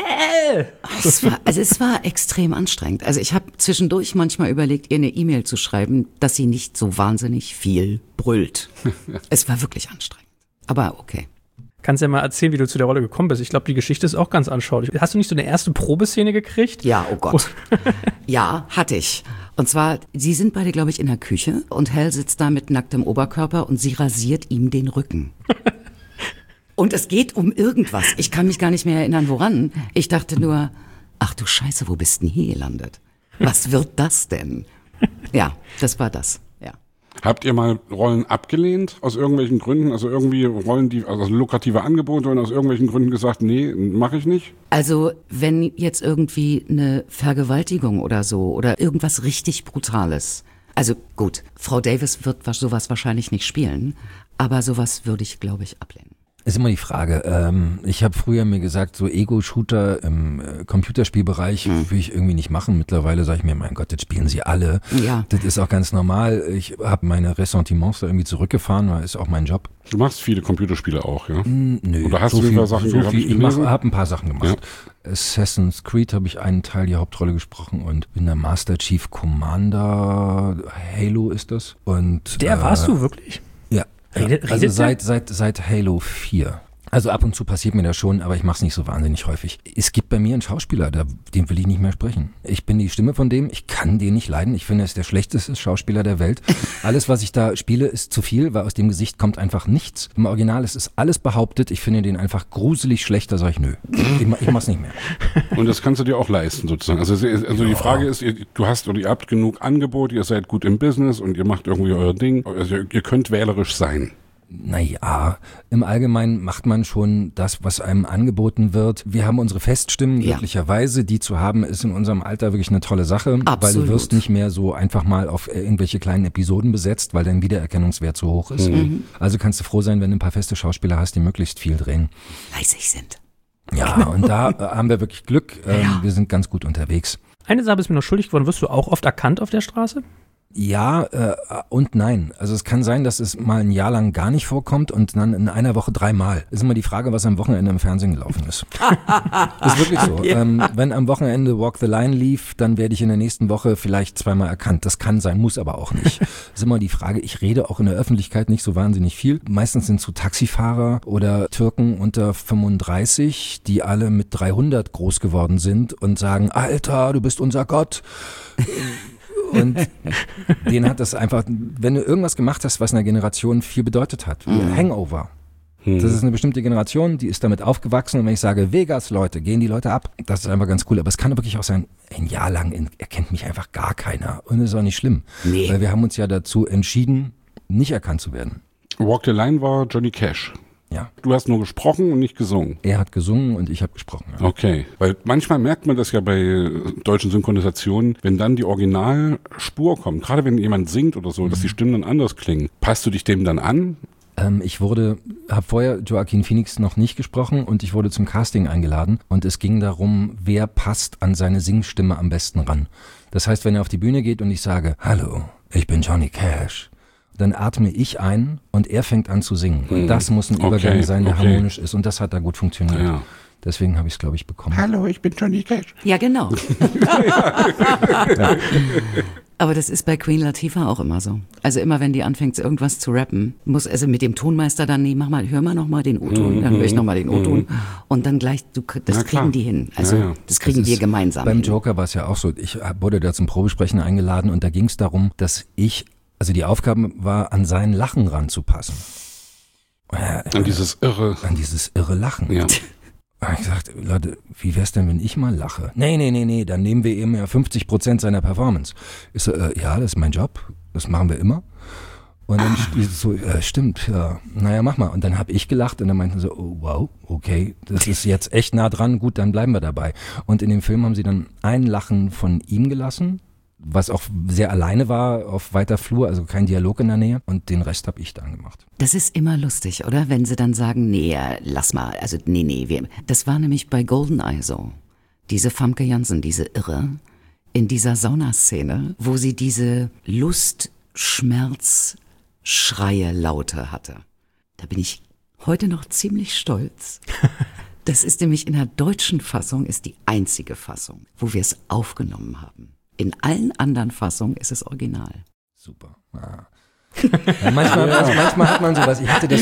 Es war extrem anstrengend. Also ich habe zwischendurch manchmal überlegt, ihr eine E-Mail zu schreiben, dass sie nicht so wahnsinnig viel brüllt. Es war wirklich anstrengend. Aber okay. Kannst ja mal erzählen, wie du zu der Rolle gekommen bist. Ich glaube, die Geschichte ist auch ganz anschaulich. Hast du nicht so eine erste Probeszene gekriegt? Ja, oh Gott. Ja, hatte ich. Und zwar, sie sind beide, glaube ich, in der Küche und Hal sitzt da mit nacktem Oberkörper und sie rasiert ihm den Rücken. Und es geht um irgendwas. Ich kann mich gar nicht mehr erinnern, woran. Ich dachte nur, ach du Scheiße, wo bist denn hier gelandet? Was wird das denn? Ja, das war das. Habt ihr mal Rollen abgelehnt aus irgendwelchen Gründen? Also irgendwie Rollen, also lukrative Angebote und aus irgendwelchen Gründen gesagt, nee, mache ich nicht? Also wenn jetzt irgendwie eine Vergewaltigung oder so oder irgendwas richtig Brutales. Also gut, Frau Davis wird sowas wahrscheinlich nicht spielen, aber sowas würde ich, glaube ich, ablehnen. Ist immer die Frage. Ich habe früher mir gesagt, so Ego-Shooter im Computerspielbereich will ich irgendwie nicht machen. Mittlerweile sage ich mir, mein Gott, das spielen sie alle. Ja. Das ist auch ganz normal. Ich habe meine Ressentiments da irgendwie zurückgefahren, weil ist auch mein Job. Du machst viele Computerspiele auch, ja? Nö. Oder hast so du viel, Sachen so viel, ich habe ein paar Sachen gemacht. Ja. Assassin's Creed habe ich einen Teil die Hauptrolle gesprochen und bin der Master Chief Commander. Halo ist das. Und der warst du wirklich? Ja. Also seit Halo 4. Also ab und zu passiert mir das schon, aber ich mache es nicht so wahnsinnig häufig. Es gibt bei mir einen Schauspieler, den will ich nicht mehr sprechen. Ich bin die Stimme von dem, ich kann den nicht leiden. Ich finde, er ist der schlechteste Schauspieler der Welt. Alles, was ich da spiele, ist zu viel, weil aus dem Gesicht kommt einfach nichts. Im Original ist es alles behauptet. Ich finde den einfach gruselig schlecht, da sage ich, nö, ich mach's nicht mehr. Und das kannst du dir auch leisten sozusagen. Also die Frage ist, ihr habt genug Angebote, ihr seid gut im Business und ihr macht irgendwie euer Ding. Also ihr könnt wählerisch sein. Naja, im Allgemeinen macht man schon das, was einem angeboten wird. Wir haben unsere Feststimmen, glücklicherweise. Die zu haben, ist in unserem Alter wirklich eine tolle Sache. Absolut. Weil du wirst nicht mehr so einfach mal auf irgendwelche kleinen Episoden besetzt, weil dein Wiedererkennungswert zu hoch ist. Also kannst du froh sein, wenn du ein paar feste Schauspieler hast, die möglichst viel drehen. Fleißig sind. Ja, und da haben wir wirklich Glück. Wir sind ganz gut unterwegs. Eine Sache ist mir noch schuldig geworden. Wirst du auch oft erkannt auf der Straße? Ja und nein. Also es kann sein, dass es mal ein Jahr lang gar nicht vorkommt und dann in einer Woche 3-mal. Ist immer die Frage, was am Wochenende im Fernsehen gelaufen ist. Ist wirklich so. Wenn am Wochenende Walk the Line lief, dann werde ich in der nächsten Woche vielleicht 2-mal erkannt. Das kann sein, muss aber auch nicht. Ist immer die Frage, ich rede auch in der Öffentlichkeit nicht so wahnsinnig viel. Meistens sind es so Taxifahrer oder Türken unter 35, die alle mit 300 groß geworden sind und sagen, Alter, du bist unser Gott. Und denen hat das einfach, wenn du irgendwas gemacht hast, was einer Generation viel bedeutet hat, Hangover. Das ist eine bestimmte Generation, die ist damit aufgewachsen und wenn ich sage, Vegas, Leute, gehen die Leute ab. Das ist einfach ganz cool. Aber es kann wirklich auch sein, ein Jahr lang erkennt mich einfach gar keiner. Und das ist auch nicht schlimm. Nee. Weil wir haben uns ja dazu entschieden, nicht erkannt zu werden. Walk the Line war Johnny Cash. Ja. Du hast nur gesprochen und nicht gesungen. Er hat gesungen und ich habe gesprochen. Ja. Okay, weil manchmal merkt man das ja bei deutschen Synchronisationen, wenn dann die Originalspur kommt, gerade wenn jemand singt oder so, dass die Stimmen dann anders klingen. Passt du dich dem dann an? Ich habe vorher Joaquin Phoenix noch nicht gesprochen und ich wurde zum Casting eingeladen und es ging darum, wer passt an seine Singstimme am besten ran. Das heißt, wenn er auf die Bühne geht und ich sage, hallo, ich bin Johnny Cash, dann atme ich ein und er fängt an zu singen. Und das muss ein Übergang sein, der harmonisch ist und das hat da gut funktioniert. Ja. Deswegen habe ich es, glaube ich, bekommen. Hallo, ich bin Johnny Cash. Ja, genau. Ja. Aber das ist bei Queen Latifah auch immer so. Also immer, wenn die anfängt, irgendwas zu rappen, muss also mit dem Tonmeister dann, hör mal noch mal den O-Ton, dann höre ich noch mal den O-Ton und dann gleich, das kriegen die hin. Also das kriegen wir gemeinsam beim hin. Joker war es ja auch so, ich wurde da zum Probesprechen eingeladen und da ging es darum, dass die Aufgabe war, an sein Lachen ranzupassen. An dieses irre Lachen. Ja. Da habe ich gesagt, Leute, wie wär's denn, wenn ich mal lache? Nee, dann nehmen wir eben ja 50% seiner Performance. Ich so, ja, das ist mein Job, das machen wir immer. Und dann so, stimmt, ja, naja, mach mal. Und dann habe ich gelacht und dann meinten sie so, oh, wow, okay, das ist jetzt echt nah dran, gut, dann bleiben wir dabei. Und in dem Film haben sie dann ein Lachen von ihm gelassen, was auch sehr alleine war auf weiter Flur, also kein Dialog in der Nähe und den Rest habe ich dann gemacht. Das ist immer lustig, oder? Wenn sie dann sagen, nee, lass mal, also nee. Das war nämlich bei GoldenEye so. Diese Famke Janssen, diese Irre, in dieser Saunaszene, wo sie diese Lust-Schmerz-Schreie-Laute hatte. Da bin ich heute noch ziemlich stolz. Das ist nämlich in der deutschen Fassung, ist die einzige Fassung, wo wir es aufgenommen haben. In allen anderen Fassungen ist es original. Super. Ja. Ja, manchmal hat man sowas. Ich hatte das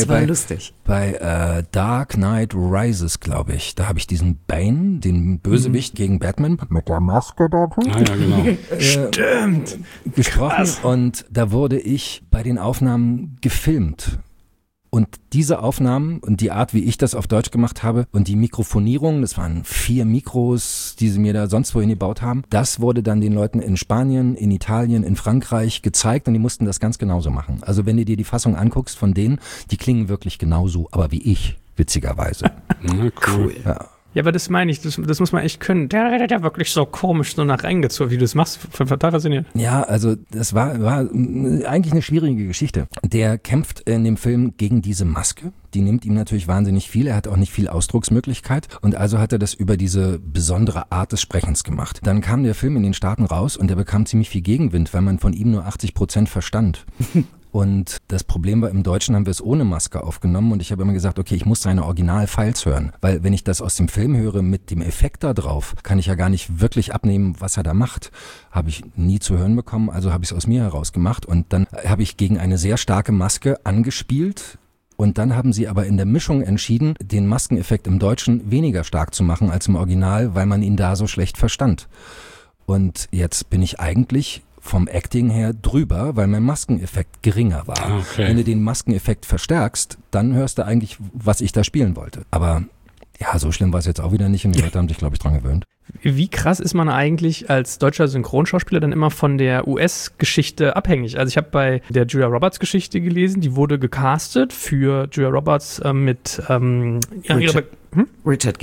bei Dark Knight Rises, glaube ich. Da habe ich diesen Bane, den Bösewicht gegen Batman mit der Maske da genau. Stimmt. Gesprochen. Krass. Und da wurde ich bei den Aufnahmen gefilmt. Und diese Aufnahmen und die Art, wie ich das auf Deutsch gemacht habe und die Mikrofonierung, das waren 4 Mikros, die sie mir da sonst wohin gebaut haben, das wurde dann den Leuten in Spanien, in Italien, in Frankreich gezeigt und die mussten das ganz genauso machen. Also wenn du dir die Fassung anguckst von denen, die klingen wirklich genauso, aber wie ich, witzigerweise. Ja, cool. Ja. Ja, aber das meine ich, das muss man echt können. Der redet ja wirklich so komisch, so nach reingezogen, wie du es machst. Total faszinierend. Ja, also das war eigentlich eine schwierige Geschichte. Der kämpft in dem Film gegen diese Maske. Die nimmt ihm natürlich wahnsinnig viel. Er hat auch nicht viel Ausdrucksmöglichkeit. Und also hat er das über diese besondere Art des Sprechens gemacht. Dann kam der Film in den Staaten raus und der bekam ziemlich viel Gegenwind, weil man von ihm nur 80% verstand. Und das Problem war, im Deutschen haben wir es ohne Maske aufgenommen und ich habe immer gesagt, okay, ich muss seine Original-Files hören, weil wenn ich das aus dem Film höre mit dem Effekt da drauf, kann ich ja gar nicht wirklich abnehmen, was er da macht. Habe ich nie zu hören bekommen, also habe ich es aus mir heraus gemacht und dann habe ich gegen eine sehr starke Maske angespielt. Und dann haben sie aber in der Mischung entschieden, den Maskeneffekt im Deutschen weniger stark zu machen als im Original, weil man ihn da so schlecht verstand. Und jetzt bin ich eigentlich vom Acting her drüber, weil mein Maskeneffekt geringer war. Okay. Wenn du den Maskeneffekt verstärkst, dann hörst du eigentlich, was ich da spielen wollte. Aber ja, so schlimm war es jetzt auch wieder nicht und die Leute haben sich, glaube ich, dran gewöhnt. Wie krass ist man eigentlich als deutscher Synchronschauspieler dann immer von der US-Geschichte abhängig? Also ich habe bei der Julia Roberts Geschichte gelesen, die wurde gecastet für Julia Roberts mit Richard Gere.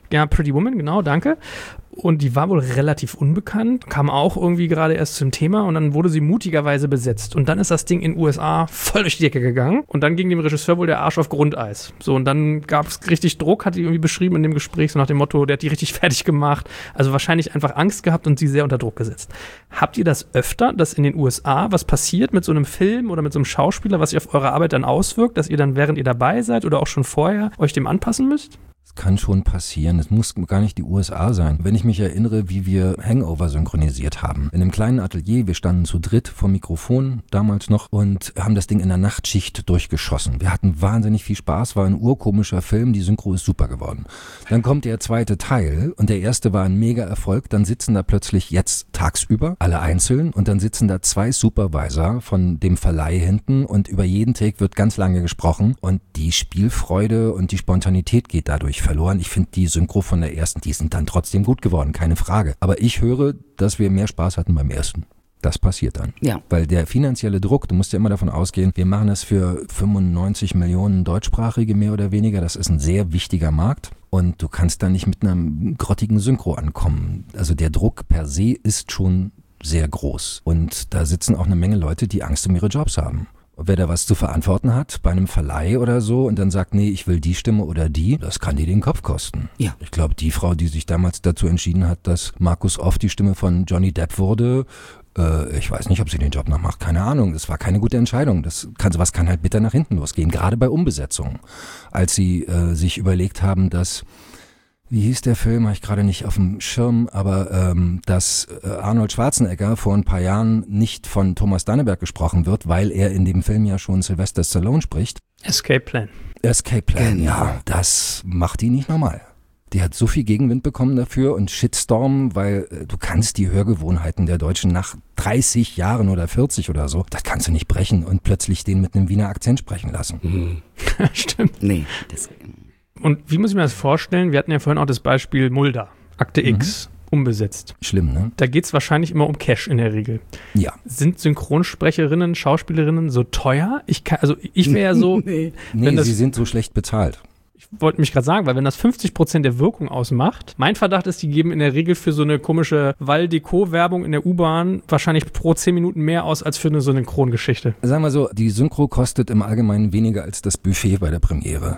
Ja, Pretty Woman, genau, danke. Und die war wohl relativ unbekannt, kam auch irgendwie gerade erst zum Thema und dann wurde sie mutigerweise besetzt. Und dann ist das Ding in den USA voll durch die Decke gegangen und dann ging dem Regisseur wohl der Arsch auf Grundeis. So, und dann gab es richtig Druck, hat die irgendwie beschrieben in dem Gespräch, so nach dem Motto, der hat die richtig fertig gemacht. Also wahrscheinlich einfach Angst gehabt und sie sehr unter Druck gesetzt. Habt ihr das öfter, dass in den USA was passiert mit so einem Film oder mit so einem Schauspieler, was sich auf eure Arbeit dann auswirkt, dass ihr dann, während ihr dabei seid oder auch schon vorher, euch dem anpassen müsst? Kann schon passieren. Es muss gar nicht die USA sein. Wenn ich mich erinnere, wie wir Hangover synchronisiert haben. In einem kleinen Atelier, wir standen zu dritt vor Mikrofon damals noch und haben das Ding in der Nachtschicht durchgeschossen. Wir hatten wahnsinnig viel Spaß, war ein urkomischer Film, die Synchro ist super geworden. Dann kommt der zweite Teil und der erste war ein mega Erfolg. Dann sitzen da plötzlich jetzt tagsüber alle einzeln und dann sitzen da 2 Supervisor von dem Verleih hinten und über jeden Take wird ganz lange gesprochen und die Spielfreude und die Spontanität geht dadurch verloren. Ich finde die Synchro von der ersten, die sind dann trotzdem gut geworden, keine Frage. Aber ich höre, dass wir mehr Spaß hatten beim ersten. Das passiert dann. Ja. Weil der finanzielle Druck, du musst ja immer davon ausgehen, wir machen das für 95 Millionen Deutschsprachige mehr oder weniger. Das ist ein sehr wichtiger Markt. Und du kannst da nicht mit einem grottigen Synchro ankommen. Also der Druck per se ist schon sehr groß. Und da sitzen auch eine Menge Leute, die Angst um ihre Jobs haben. Wer da was zu verantworten hat, bei einem Verleih oder so und dann sagt, nee, ich will die Stimme oder die, das kann dir den Kopf kosten. Ja. Ich glaube, die Frau, die sich damals dazu entschieden hat, dass Markus Off die Stimme von Johnny Depp wurde, ich weiß nicht, ob sie den Job noch macht, keine Ahnung. Das war keine gute Entscheidung. Sowas kann halt bitter nach hinten losgehen, gerade bei Umbesetzungen. Als sie sich überlegt haben, dass wie hieß der Film, habe ich gerade nicht auf dem Schirm, aber dass Arnold Schwarzenegger vor ein paar Jahren nicht von Thomas Danneberg gesprochen wird, weil er in dem Film ja schon Sylvester Stallone spricht. Escape Plan. Escape Plan, ja, das macht die nicht normal. Die hat so viel Gegenwind bekommen dafür und Shitstorm, weil du kannst die Hörgewohnheiten der Deutschen nach 30 Jahren oder 40 oder so, das kannst du nicht brechen und plötzlich den mit einem Wiener Akzent sprechen lassen. Stimmt. Nee, das... Und wie muss ich mir das vorstellen? Wir hatten ja vorhin auch das Beispiel Mulder, Akte X, umbesetzt. Schlimm, ne? Da geht es wahrscheinlich immer um Cash in der Regel. Ja. Sind Synchronsprecherinnen, Schauspielerinnen so teuer? Ich wäre ja so... Nee, sie sind so schlecht bezahlt. Ich wollte mich gerade sagen, weil wenn das 50% der Wirkung ausmacht, mein Verdacht ist, die geben in der Regel für so eine komische Val-Deco-Werbung in der U-Bahn wahrscheinlich pro 10 Minuten mehr aus als für eine Synchrongeschichte. Sagen wir so, die Synchro kostet im Allgemeinen weniger als das Buffet bei der Premiere.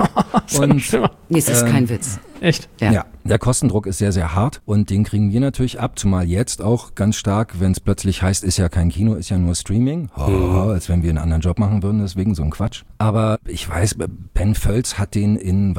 Nee, es ist kein Witz. Echt? Ja, der Kostendruck ist sehr, sehr hart und den kriegen wir natürlich ab, zumal jetzt auch ganz stark, wenn es plötzlich heißt, ist ja kein Kino, ist ja nur Streaming. Als wenn wir einen anderen Job machen würden, deswegen so ein Quatsch. Aber ich weiß, Ben Völz hat den in,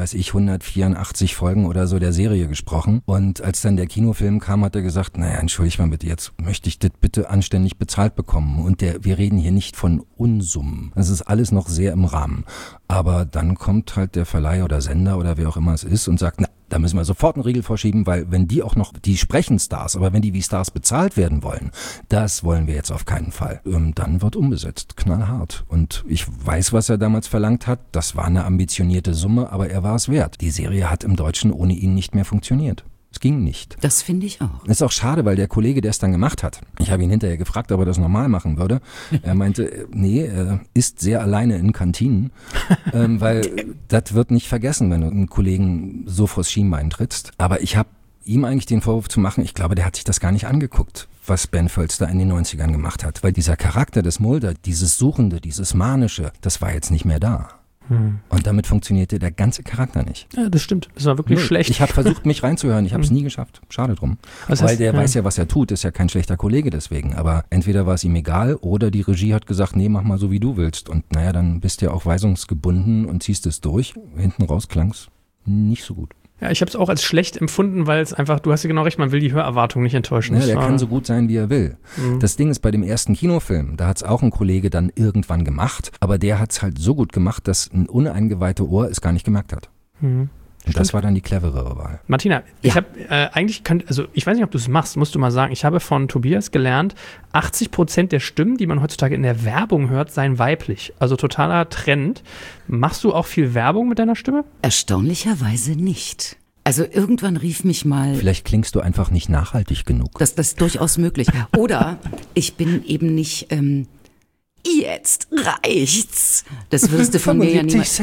184 Folgen oder so der Serie gesprochen und als dann der Kinofilm kam, hat er gesagt, naja, entschuldigt mal bitte, jetzt möchte ich das bitte anständig bezahlt bekommen und wir reden hier nicht von Unsummen. Das ist alles noch sehr im Rahmen. Aber dann kommt halt der Verleih oder Sender oder wer auch immer es ist und sagt, na, da müssen wir sofort einen Riegel vorschieben, weil wenn die auch noch, die sprechen Stars, aber wenn die wie Stars bezahlt werden wollen, das wollen wir jetzt auf keinen Fall. Dann wird umbesetzt, knallhart. Und ich weiß, was er damals verlangt hat. Das war eine ambitionierte Summe, aber er war es wert. Die Serie hat im Deutschen ohne ihn nicht mehr funktioniert. Es ging nicht. Das finde ich auch. Ist auch schade, weil der Kollege, der es dann gemacht hat, ich habe ihn hinterher gefragt, ob er das normal machen würde. Er meinte, nee, er isst sehr alleine in Kantinen, weil das wird nicht vergessen, wenn du einen Kollegen so vors Schienbein trittst. Aber ich habe ihm eigentlich den Vorwurf zu machen, ich glaube, der hat sich das gar nicht angeguckt, was Ben Völz da in den 90ern gemacht hat. Weil dieser Charakter des Mulder, dieses Suchende, dieses Manische, das war jetzt nicht mehr da. Und damit funktionierte der ganze Charakter nicht. Ja, das stimmt. Das war wirklich schlecht. Ich habe versucht, mich reinzuhören. Ich habe es nie geschafft. Schade drum. Weil der weiß ja, was er tut. Ist ja kein schlechter Kollege deswegen. Aber entweder war es ihm egal oder die Regie hat gesagt, nee, mach mal so, wie du willst. Und naja, dann bist du ja auch weisungsgebunden und ziehst es durch. Hinten raus klang's nicht so gut. Ja, ich habe es auch als schlecht empfunden, weil es einfach, du hast ja genau recht, man will die Hörerwartung nicht enttäuschen. Ja, der kann so gut sein, wie er will. Das Ding ist bei dem ersten Kinofilm, da hat es auch ein Kollege dann irgendwann gemacht, aber der hat es halt so gut gemacht, dass ein uneingeweihte Ohr es gar nicht gemerkt hat. Und das war dann die cleverere Wahl. Martina, ich habe ich weiß nicht, ob du es machst, musst du mal sagen, ich habe von Tobias gelernt, 80% der Stimmen, die man heutzutage in der Werbung hört, seien weiblich. Also totaler Trend. Machst du auch viel Werbung mit deiner Stimme? Erstaunlicherweise nicht. Also irgendwann rief mich mal... Vielleicht klingst du einfach nicht nachhaltig genug. Das ist durchaus möglich. Oder ich bin eben nicht... Jetzt reicht's. Das würdest du von mir ja niemals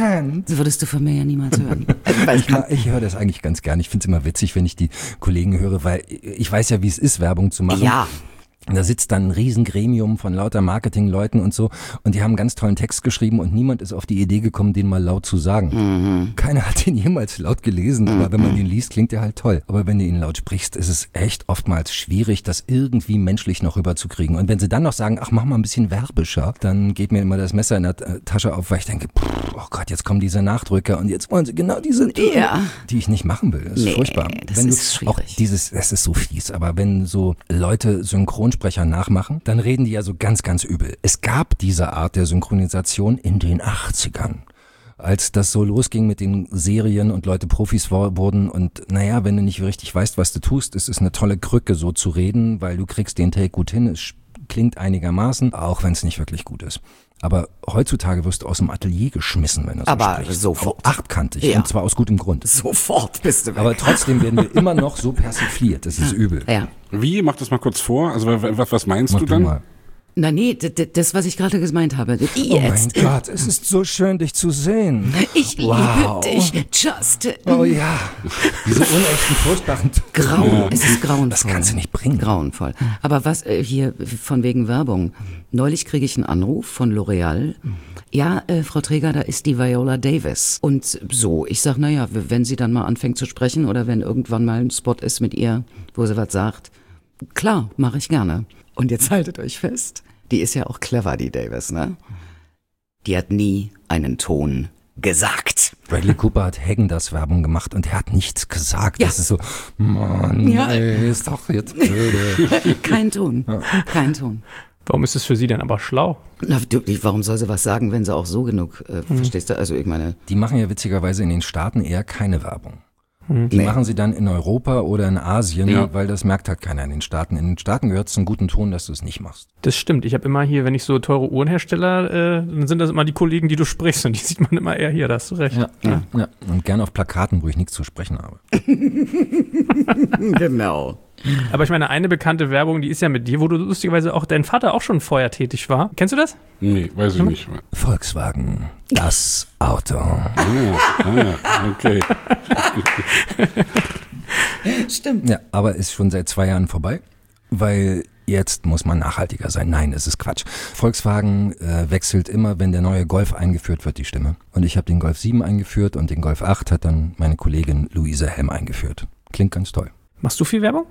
hören. Ich höre das eigentlich ganz gern. Ich finde es immer witzig, wenn ich die Kollegen höre, weil ich weiß ja, wie es ist, Werbung zu machen. Ja. Da sitzt dann ein Riesengremium von lauter Marketingleuten und so und die haben einen ganz tollen Text geschrieben und niemand ist auf die Idee gekommen, den mal laut zu sagen. Keiner hat den jemals laut gelesen, aber wenn man den liest, klingt der halt toll. Aber wenn du ihn laut sprichst, ist es echt oftmals schwierig, das irgendwie menschlich noch rüberzukriegen. Und wenn sie dann noch sagen, ach, mach mal ein bisschen werbischer, dann geht mir immer das Messer in der Tasche auf, weil ich denke, oh Gott, jetzt kommen diese Nachdrücker und jetzt wollen sie genau diese, die ich nicht machen will. Das ist furchtbar. Das ist schwierig. Das ist so fies, aber wenn so Leute Synchronsprecher nachmachen, dann reden die ja so ganz, ganz übel. Es gab diese Art der Synchronisation in den 80ern. Als das so losging mit den Serien und Leute Profis wurden und naja, wenn du nicht richtig weißt, was du tust, ist es eine tolle Krücke so zu reden, weil du kriegst den Take gut hin, es klingt einigermaßen, auch wenn es nicht wirklich gut ist. Aber heutzutage wirst du aus dem Atelier geschmissen, wenn du so Aber sprichst. sofort. Achtkantig, Ja. und zwar aus gutem Grund. Sofort bist du weg. Aber trotzdem werden wir immer noch so persifliert, das ist übel. Ja. Wie? Mach das mal kurz vor. Also was meinst Mach du du dann? mal. Na nee, das, was ich gerade gemeint habe. Oh mein Gott, es ist so schön, dich zu sehen. Ich Wow. liebe dich, Justin. Oh ja, diese unechten, furchtbaren... Es ist grauenvoll. Das kannst du nicht bringen. Grauenvoll. Aber was hier von wegen Werbung. Neulich kriege ich einen Anruf von L'Oreal. Ja, Frau Träger, da ist die Viola Davis. Und so, ich sag, naja, wenn sie dann mal anfängt zu sprechen oder wenn irgendwann mal ein Spot ist mit ihr, wo sie was sagt, klar, mache ich gerne. Und jetzt haltet euch fest, die ist ja auch clever, die Davis, ne? Die hat nie einen Ton gesagt. Bradley Cooper hat Häagen-Dazs Werbung gemacht und er hat nichts gesagt. Ja. Das ist so, Mann, Ja. ey, ist doch jetzt blöde. Kein Ton, kein Ton. Warum ist es für sie denn aber schlau? Na, warum soll sie was sagen, wenn sie auch so genug, verstehst du? Also ich meine... Die machen ja witzigerweise in den Staaten eher keine Werbung. Die machen sie dann in Europa oder in Asien, weil das merkt halt keiner in den Staaten. In den Staaten gehört es zum guten Ton, dass du es nicht machst. Das stimmt. Ich habe immer hier, wenn ich so teure Uhrenhersteller, dann sind das immer die Kollegen, die du sprichst und die sieht man immer eher hier, da hast du recht. Ja. Und gerne auf Plakaten, wo ich nichts zu sprechen habe. Genau. Aber ich meine, eine bekannte Werbung, die ist ja mit dir, wo du lustigerweise auch dein Vater auch schon vorher tätig war. Kennst du das? Nee, weiß ich nicht. Volkswagen, das Auto. Okay. Stimmt. Ja, aber ist schon seit 2 Jahren vorbei, weil jetzt muss man nachhaltiger sein. Nein, es ist Quatsch. Volkswagen wechselt immer, wenn der neue Golf eingeführt wird, die Stimme. Und ich habe den Golf 7 eingeführt und den Golf 8 hat dann meine Kollegin Luise Helm eingeführt. Klingt ganz toll. Machst du viel Werbung?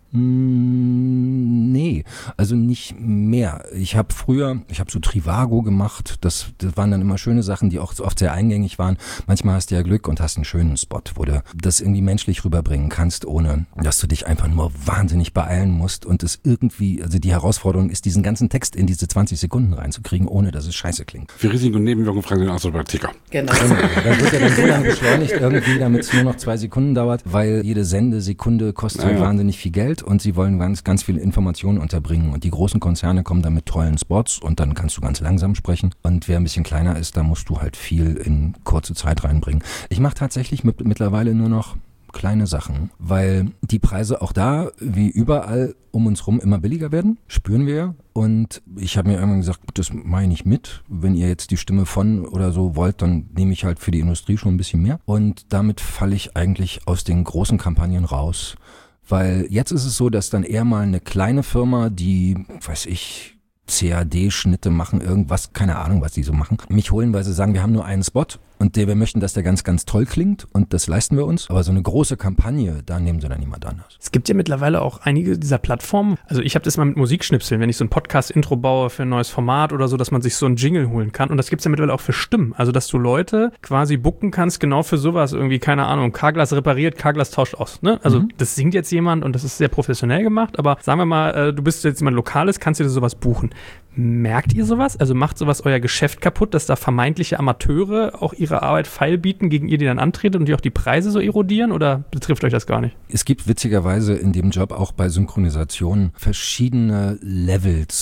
Nee, also nicht mehr. Ich habe so Trivago gemacht, das waren dann immer schöne Sachen, die auch oft sehr eingängig waren. Manchmal hast du ja Glück und hast einen schönen Spot, wo du das irgendwie menschlich rüberbringen kannst, ohne dass du dich einfach nur wahnsinnig beeilen musst und es irgendwie, also die Herausforderung ist, diesen ganzen Text in diese 20 Sekunden reinzukriegen, ohne dass es scheiße klingt. Für Risiken und Nebenwirkungen fragen Sie den Astropraktikerer. Genau. Dann wird er dann so lange beschleunigt irgendwie, damit es nur noch 2 Sekunden dauert, weil jede Sendesekunde kostet halt wahnsinnig viel Geld und sie wollen ganz, ganz viele Informationen unterbringen und die großen Konzerne kommen dann mit tollen Spots und dann kannst du ganz langsam sprechen und wer ein bisschen kleiner ist, da musst du halt viel in kurze Zeit reinbringen. Ich mache tatsächlich mittlerweile nur noch kleine Sachen, weil die Preise auch da, wie überall um uns rum, immer billiger werden, spüren wir ja. Und ich habe mir irgendwann gesagt, gut, das mache ich nicht mit. Wenn ihr jetzt die Stimme von oder so wollt, dann nehme ich halt für die Industrie schon ein bisschen mehr. Und damit falle ich eigentlich aus den großen Kampagnen raus. Weil jetzt ist es so, dass dann eher mal eine kleine Firma, die, weiß ich, CAD-Schnitte machen, irgendwas, keine Ahnung, was die so machen, mich holen, weil sie sagen, wir haben nur einen Spot und wir möchten, dass der ganz, ganz toll klingt und das leisten wir uns. Aber so eine große Kampagne, da nehmen sie dann niemand anders. Es gibt ja mittlerweile auch einige dieser Plattformen. Also ich habe das mal mit Musikschnipseln, wenn ich so ein Podcast-Intro baue für ein neues Format oder so, dass man sich so einen Jingle holen kann. Und das gibt's ja mittlerweile auch für Stimmen. Also dass du Leute quasi booken kannst, genau für sowas. Irgendwie, keine Ahnung, Carglass repariert, Carglass tauscht aus. Ne? Also das singt jetzt jemand und das ist sehr professionell gemacht. Aber sagen wir mal, du bist jetzt jemand Lokales, kannst dir sowas buchen. Merkt ihr sowas? Also macht sowas euer Geschäft kaputt, dass da vermeintliche Amateure auch ihre Arbeit feil bieten, gegen ihr die dann antreten und die auch die Preise so erodieren? Oder betrifft euch das gar nicht? Es gibt witzigerweise in dem Job auch bei Synchronisation verschiedene Levels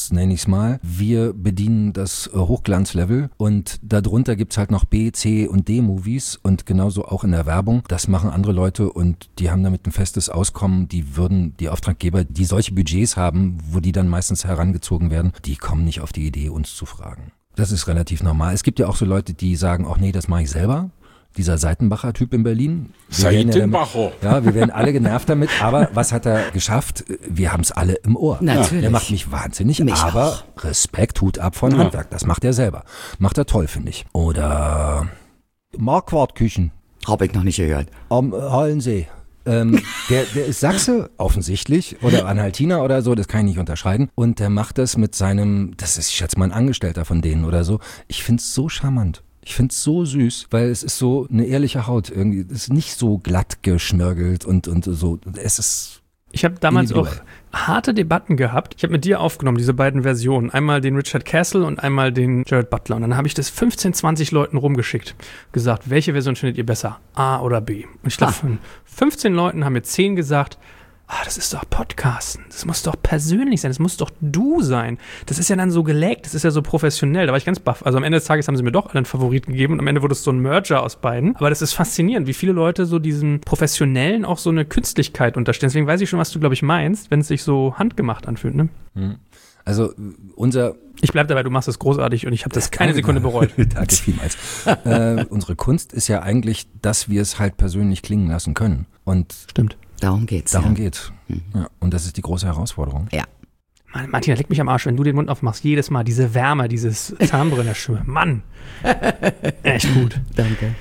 Plus, nenne ich es mal. Wir bedienen das Hochglanzlevel und darunter gibt's halt noch B, C und D-Movies und genauso auch in der Werbung. Das machen andere Leute und die haben damit ein festes Auskommen. Die Auftraggeber, die solche Budgets haben, wo die dann meistens herangezogen werden, die kommen nicht auf die Idee, uns zu fragen. Das ist relativ normal. Es gibt ja auch so Leute, die sagen, ach nee, das mache ich selber. Dieser Seitenbacher-Typ in Berlin. Seitenbacher. Ja, wir werden alle genervt damit, aber was hat er geschafft? Wir haben es alle im Ohr. Natürlich. Der macht mich wahnsinnig, Mich aber auch. Respekt, Hut ab von Handwerk. Das macht er selber. Macht er toll, finde ich. Oder Marquardt-Küchen Habe ich noch nicht gehört. am Hallensee. Der ist Sachse, offensichtlich, oder Anhaltiner oder so, das kann ich nicht unterscheiden. Und der macht das mit seinem, das ist, ich schätze mal, ein Angestellter von denen oder so. Ich find's so charmant. Ich find's so süß, weil es ist so eine ehrliche Haut irgendwie. Es ist nicht so glatt geschmirgelt und so. Es ist Ich habe damals auch individuell. harte Debatten gehabt. Ich habe mit dir aufgenommen, diese beiden Versionen. Einmal den Richard Castle und einmal den Jared Butler. Und dann habe ich das 15, 20 Leuten rumgeschickt. Gesagt, welche Version findet ihr besser? A oder B? Und ich glaube, von 15 Leuten haben mir 10 gesagt, das ist doch Podcasten. Das muss doch persönlich sein. Das muss doch du sein. Das ist ja dann so geleckt. Das ist ja so professionell. Da war ich ganz baff. Also am Ende des Tages haben sie mir doch alle einen Favoriten gegeben und am Ende wurde es so ein Merger aus beiden. Aber das ist faszinierend, wie viele Leute so diesen Professionellen auch so eine Künstlichkeit unterstellen. Deswegen weiß ich schon, was du, glaube ich, meinst, wenn es sich so handgemacht anfühlt. Ne? Also unser Ich bleib dabei, du machst es großartig und ich habe das keine Sekunde bereut. Danke vielmals. Unsere Kunst ist ja eigentlich, dass wir es halt persönlich klingen lassen können. Und Stimmt. Darum geht's. darum geht's. Ja, und das ist die große Herausforderung. Ja. Mann, Martina, leck mich am Arsch, wenn du den Mund aufmachst. Jedes Mal diese Wärme, dieses Timbre in der Stimme. Mann. Echt gut. Danke.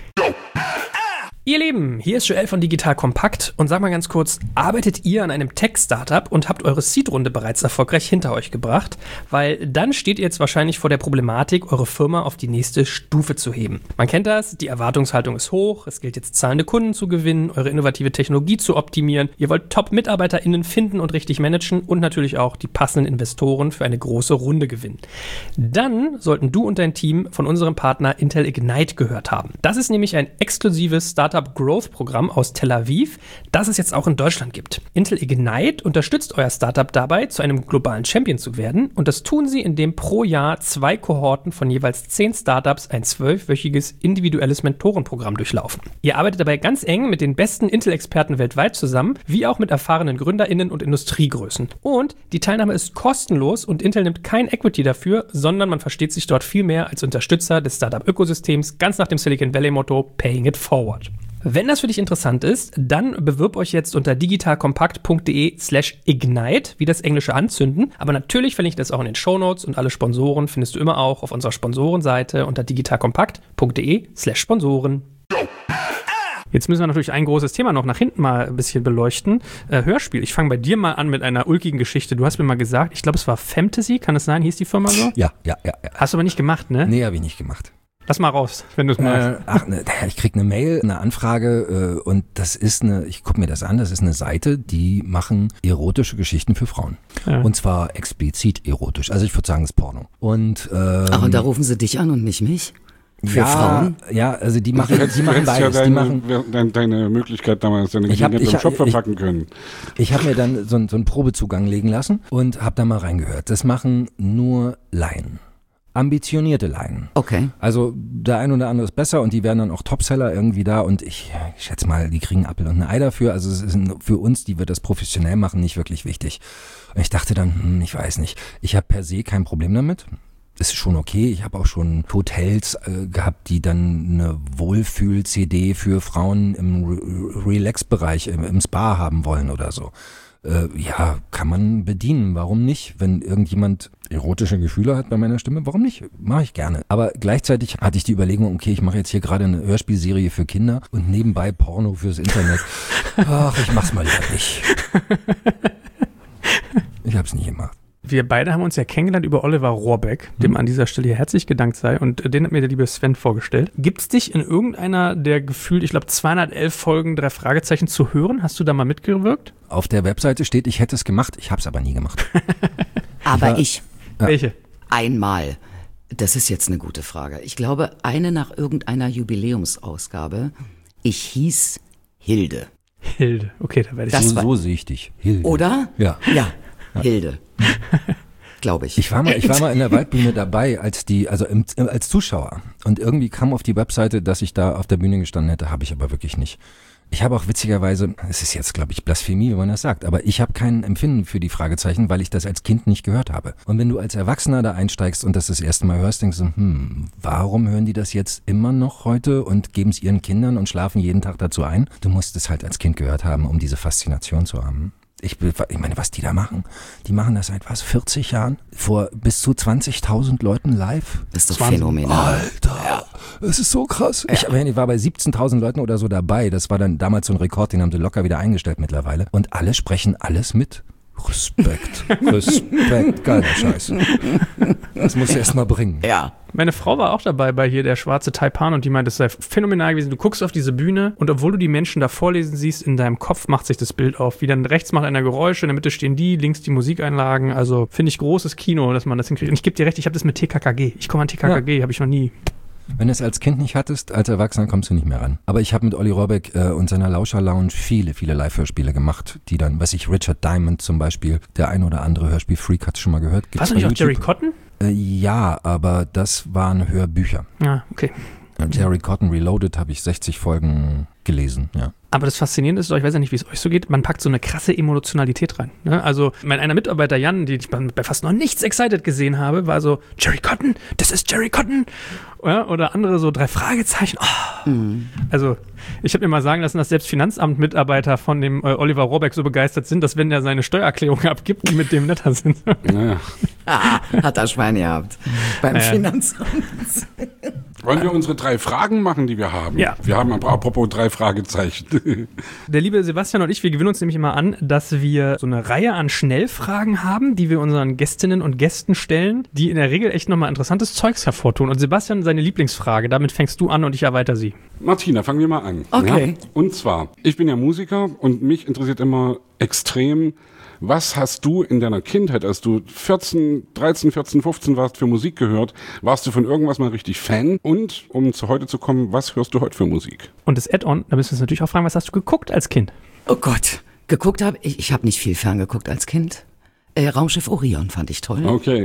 Ihr Lieben, hier ist Joel von Digital Kompakt und sag mal ganz kurz, arbeitet ihr an einem Tech-Startup und habt eure Seed-Runde bereits erfolgreich hinter euch gebracht? Weil dann steht ihr jetzt wahrscheinlich vor der Problematik, eure Firma auf die nächste Stufe zu heben. Man kennt das, die Erwartungshaltung ist hoch, es gilt jetzt zahlende Kunden zu gewinnen, eure innovative Technologie zu optimieren, ihr wollt Top-MitarbeiterInnen finden und richtig managen und natürlich auch die passenden Investoren für eine große Runde gewinnen. Dann sollten du und dein Team von unserem Partner Intel Ignite gehört haben. Das ist nämlich ein exklusives Startup Growth Programm aus Tel Aviv, das es jetzt auch in Deutschland gibt. Intel Ignite unterstützt euer Startup dabei, zu einem globalen Champion zu werden und das tun sie, indem pro Jahr 2 Kohorten von jeweils 10 Startups ein 12-wöchiges individuelles Mentorenprogramm durchlaufen. Ihr arbeitet dabei ganz eng mit den besten Intel-Experten weltweit zusammen, wie auch mit erfahrenen GründerInnen und Industriegrößen. Und die Teilnahme ist kostenlos und Intel nimmt kein Equity dafür, sondern man versteht sich dort viel mehr als Unterstützer des Startup-Ökosystems, ganz nach dem Silicon Valley-Motto Paying it forward. Wenn das für dich interessant ist, dann bewirb euch jetzt unter digitalkompakt.de/ignite, wie das englische Anzünden. Aber natürlich verlinke ich das auch in den Shownotes und alle Sponsoren findest du immer auch auf unserer Sponsorenseite unter digitalkompakt.de/Sponsoren. Jetzt müssen wir natürlich ein großes Thema noch nach hinten mal ein bisschen beleuchten. Hörspiel. Ich fange bei dir mal an mit einer ulkigen Geschichte. Du hast mir mal gesagt, ich glaube, es war Fantasy, kann es sein? Hieß die Firma so? Ja. Hast du aber nicht gemacht, ne? Nee, habe ich nicht gemacht. Lass mal raus, wenn du es magst. Ich krieg eine Mail, eine Anfrage und das ist ich gucke mir das an, das ist eine Seite, die machen erotische Geschichten für Frauen. Ja. Und zwar explizit erotisch. Also ich würde sagen, das ist Porno. Und, Ach, und da rufen sie dich an und nicht mich? Für Frauen? Ja, also die machen beides. Ja Die machen, deine Möglichkeit damals, deine Ich hab- Gelegenheit ich beim hab- Shop verpacken können. ich habe mir dann so einen Probezugang legen lassen und habe da mal reingehört. Das machen nur Laien. Ambitionierte Laien. Okay. Also der ein oder andere ist besser und die werden dann auch Topseller irgendwie da und ich schätze mal, die kriegen einen Apfel und ein Ei dafür. Also es ist für uns, die wir das professionell machen, nicht wirklich wichtig. Und ich dachte dann, ich weiß nicht, ich habe per se kein Problem damit. Ist schon okay. Ich habe auch schon Hotels gehabt, die dann eine Wohlfühl-CD für Frauen im Relax-Bereich, im Spa haben wollen oder so. Ja, kann man bedienen. Warum nicht? Wenn irgendjemand erotische Gefühle hat bei meiner Stimme, warum nicht? Mache ich gerne. Aber gleichzeitig hatte ich die Überlegung, okay, ich mache jetzt hier gerade eine Hörspielserie für Kinder und nebenbei Porno fürs Internet. Ach, ich mach's mal lieber nicht. Ich hab's nicht gemacht. Wir beide haben uns ja kennengelernt über Oliver Rohrbeck, dem an dieser Stelle hier herzlich gedankt sei. Und den hat mir der liebe Sven vorgestellt. Gibt's dich in irgendeiner der gefühlt, ich glaube, 211 Folgen 3 Fragezeichen zu hören? Hast du da mal mitgewirkt? Auf der Webseite steht, ich hätte es gemacht. Ich hab's aber nie gemacht. Aber ich. Ja. Welche? Einmal. Das ist jetzt eine gute Frage. Ich glaube, eine nach irgendeiner Jubiläumsausgabe. Ich hieß Hilde. Hilde. Okay, da werde ich... Das war- So sehe ich dich. Hilde. Oder? Ja. Ja, Hilde. glaube ich. Ich war mal in der Waldbühne dabei, als Zuschauer. Und irgendwie kam auf die Webseite, dass ich da auf der Bühne gestanden hätte, habe ich aber wirklich nicht. Ich habe auch witzigerweise, es ist jetzt, glaube ich, Blasphemie, wenn man das sagt, aber ich habe kein Empfinden für die Fragezeichen, weil ich das als Kind nicht gehört habe. Und wenn du als Erwachsener da einsteigst und das erste Mal hörst, denkst du, warum hören die das jetzt immer noch heute und geben es ihren Kindern und schlafen jeden Tag dazu ein? Du musst es halt als Kind gehört haben, um diese Faszination zu haben. Ich meine, was die da machen, die machen das seit 40 Jahren, vor bis zu 20.000 Leuten live. Das ist doch phänomenal. Alter, das ist so krass. Ja. Ich war bei 17.000 Leuten oder so dabei, das war dann damals so ein Rekord, den haben sie locker wieder eingestellt mittlerweile. Und alle sprechen alles mit. Respekt, geiler Scheiß. Das musst du erst mal bringen. Ja. Meine Frau war auch dabei bei hier der schwarze Taipan und die meinte, es sei phänomenal gewesen. Du guckst auf diese Bühne und obwohl du die Menschen da vorlesen siehst, in deinem Kopf macht sich das Bild auf. Wie dann rechts macht einer Geräusche, in der Mitte stehen die, links die Musikeinlagen. Also finde ich großes Kino, dass man das hinkriegt. Und ich gebe dir recht, ich habe das mit TKKG. Ich komme an TKKG, habe ich noch nie. Wenn du es als Kind nicht hattest, als Erwachsener kommst du nicht mehr ran. Aber ich habe mit Olli Rohrbeck und seiner Lauscher Lounge viele Live-Hörspiele gemacht, die dann, Richard Diamond zum Beispiel, der ein oder andere Hörspiel-Freak hat es schon mal gehört. Warst du nicht auch Jerry Cotton? Ja, aber das waren Hörbücher. Ah, okay. Jerry Cotton Reloaded habe ich 60 Folgen gelesen, ja. Aber das Faszinierende ist doch, ich weiß ja nicht, wie es euch so geht, man packt so eine krasse Emotionalität rein. Ne? Also mein einer Mitarbeiter Jan, den ich bei fast noch nichts Excited gesehen habe, war so, Jerry Cotton, das ist Jerry Cotton. Ja, oder andere so 3 Fragezeichen. Oh. Also ich habe mir mal sagen lassen, dass selbst Finanzamt-Mitarbeiter von dem Oliver Rohrbeck so begeistert sind, dass wenn er seine Steuererklärung abgibt, die mit dem netter sind. Naja. Hat er Schwein gehabt beim Finanzamt. Wollen wir unsere 3 Fragen machen, die wir haben? Ja. Wir haben aber apropos 3 Fragezeichen. Der liebe Sebastian und ich, wir gewinnen uns nämlich immer an, dass wir so eine Reihe an Schnellfragen haben, die wir unseren Gästinnen und Gästen stellen, die in der Regel echt nochmal interessantes Zeugs hervortun. Und Sebastian, seine Lieblingsfrage, damit fängst du an und ich erweitere sie. Martina, fangen wir mal an. Okay. Ja? Und zwar, ich bin ja Musiker und mich interessiert immer extrem, was hast du in deiner Kindheit, als du 13, 14, 15 warst, für Musik gehört? Warst du von irgendwas mal richtig Fan? Und, um zu heute zu kommen, was hörst du heute für Musik? Und das Add-on, da müssen wir uns natürlich auch fragen, was hast du geguckt als Kind? Oh Gott, geguckt habe ich habe nicht viel ferngeguckt als Kind. Raumschiff Orion fand ich toll. Okay.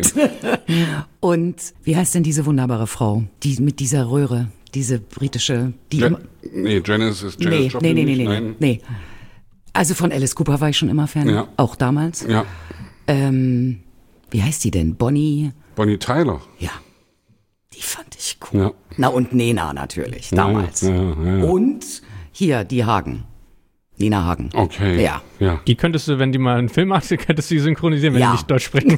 Und wie heißt denn diese wunderbare Frau, die mit dieser Röhre, diese britische, die Janis Joplin nicht. Nee. Also von Alice Cooper war ich schon immer Fan, ja. Auch damals. Ja. Wie heißt die denn? Bonnie Tyler. Ja, die fand ich cool. Ja. Na und Nena natürlich, damals. Ja. Und hier, die Hagen. Nina Hagen. Okay. Ja. Die könntest du, wenn die mal einen Film macht, könntest du die synchronisieren, wenn die nicht Deutsch sprechen.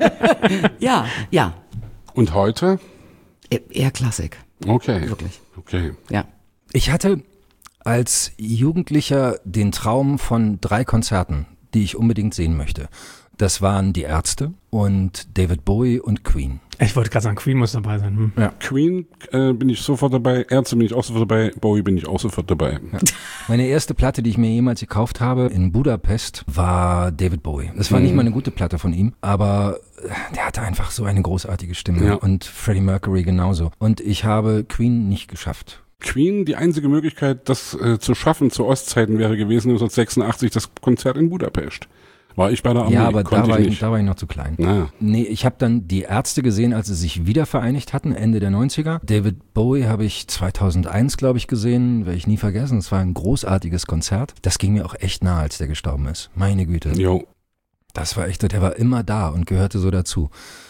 Ja. Und heute? Eher Klassik. Okay. Wirklich. Okay. Ja. Ich hatte als Jugendlicher den Traum von 3 Konzerten, die ich unbedingt sehen möchte. Das waren die Ärzte und David Bowie und Queen. Ich wollte gerade sagen, Queen muss dabei sein. Ja. Queen bin ich sofort dabei, Ärzte bin ich auch sofort dabei, Bowie bin ich auch sofort dabei. Ja. Meine erste Platte, die ich mir jemals gekauft habe in Budapest, war David Bowie. Das war nicht mal eine gute Platte von ihm, aber der hatte einfach so eine großartige Stimme. Ja. Und Freddie Mercury genauso. Und ich habe Queen nicht geschafft. Queen, die einzige Möglichkeit, das zu schaffen zu Ostzeiten wäre gewesen, 1986 das Konzert in Budapest. War ich bei der Armee? Ja, aber da war nicht. ich noch zu klein. Naja. Nee, ich habe dann die Ärzte gesehen, als sie sich wieder vereinigt hatten, Ende der 90er. David Bowie habe ich 2001, glaube ich, gesehen, werde ich nie vergessen. Es war ein großartiges Konzert. Das ging mir auch echt nah, als der gestorben ist. Meine Güte. Jo. Das war echt, der war immer da und gehörte so dazu.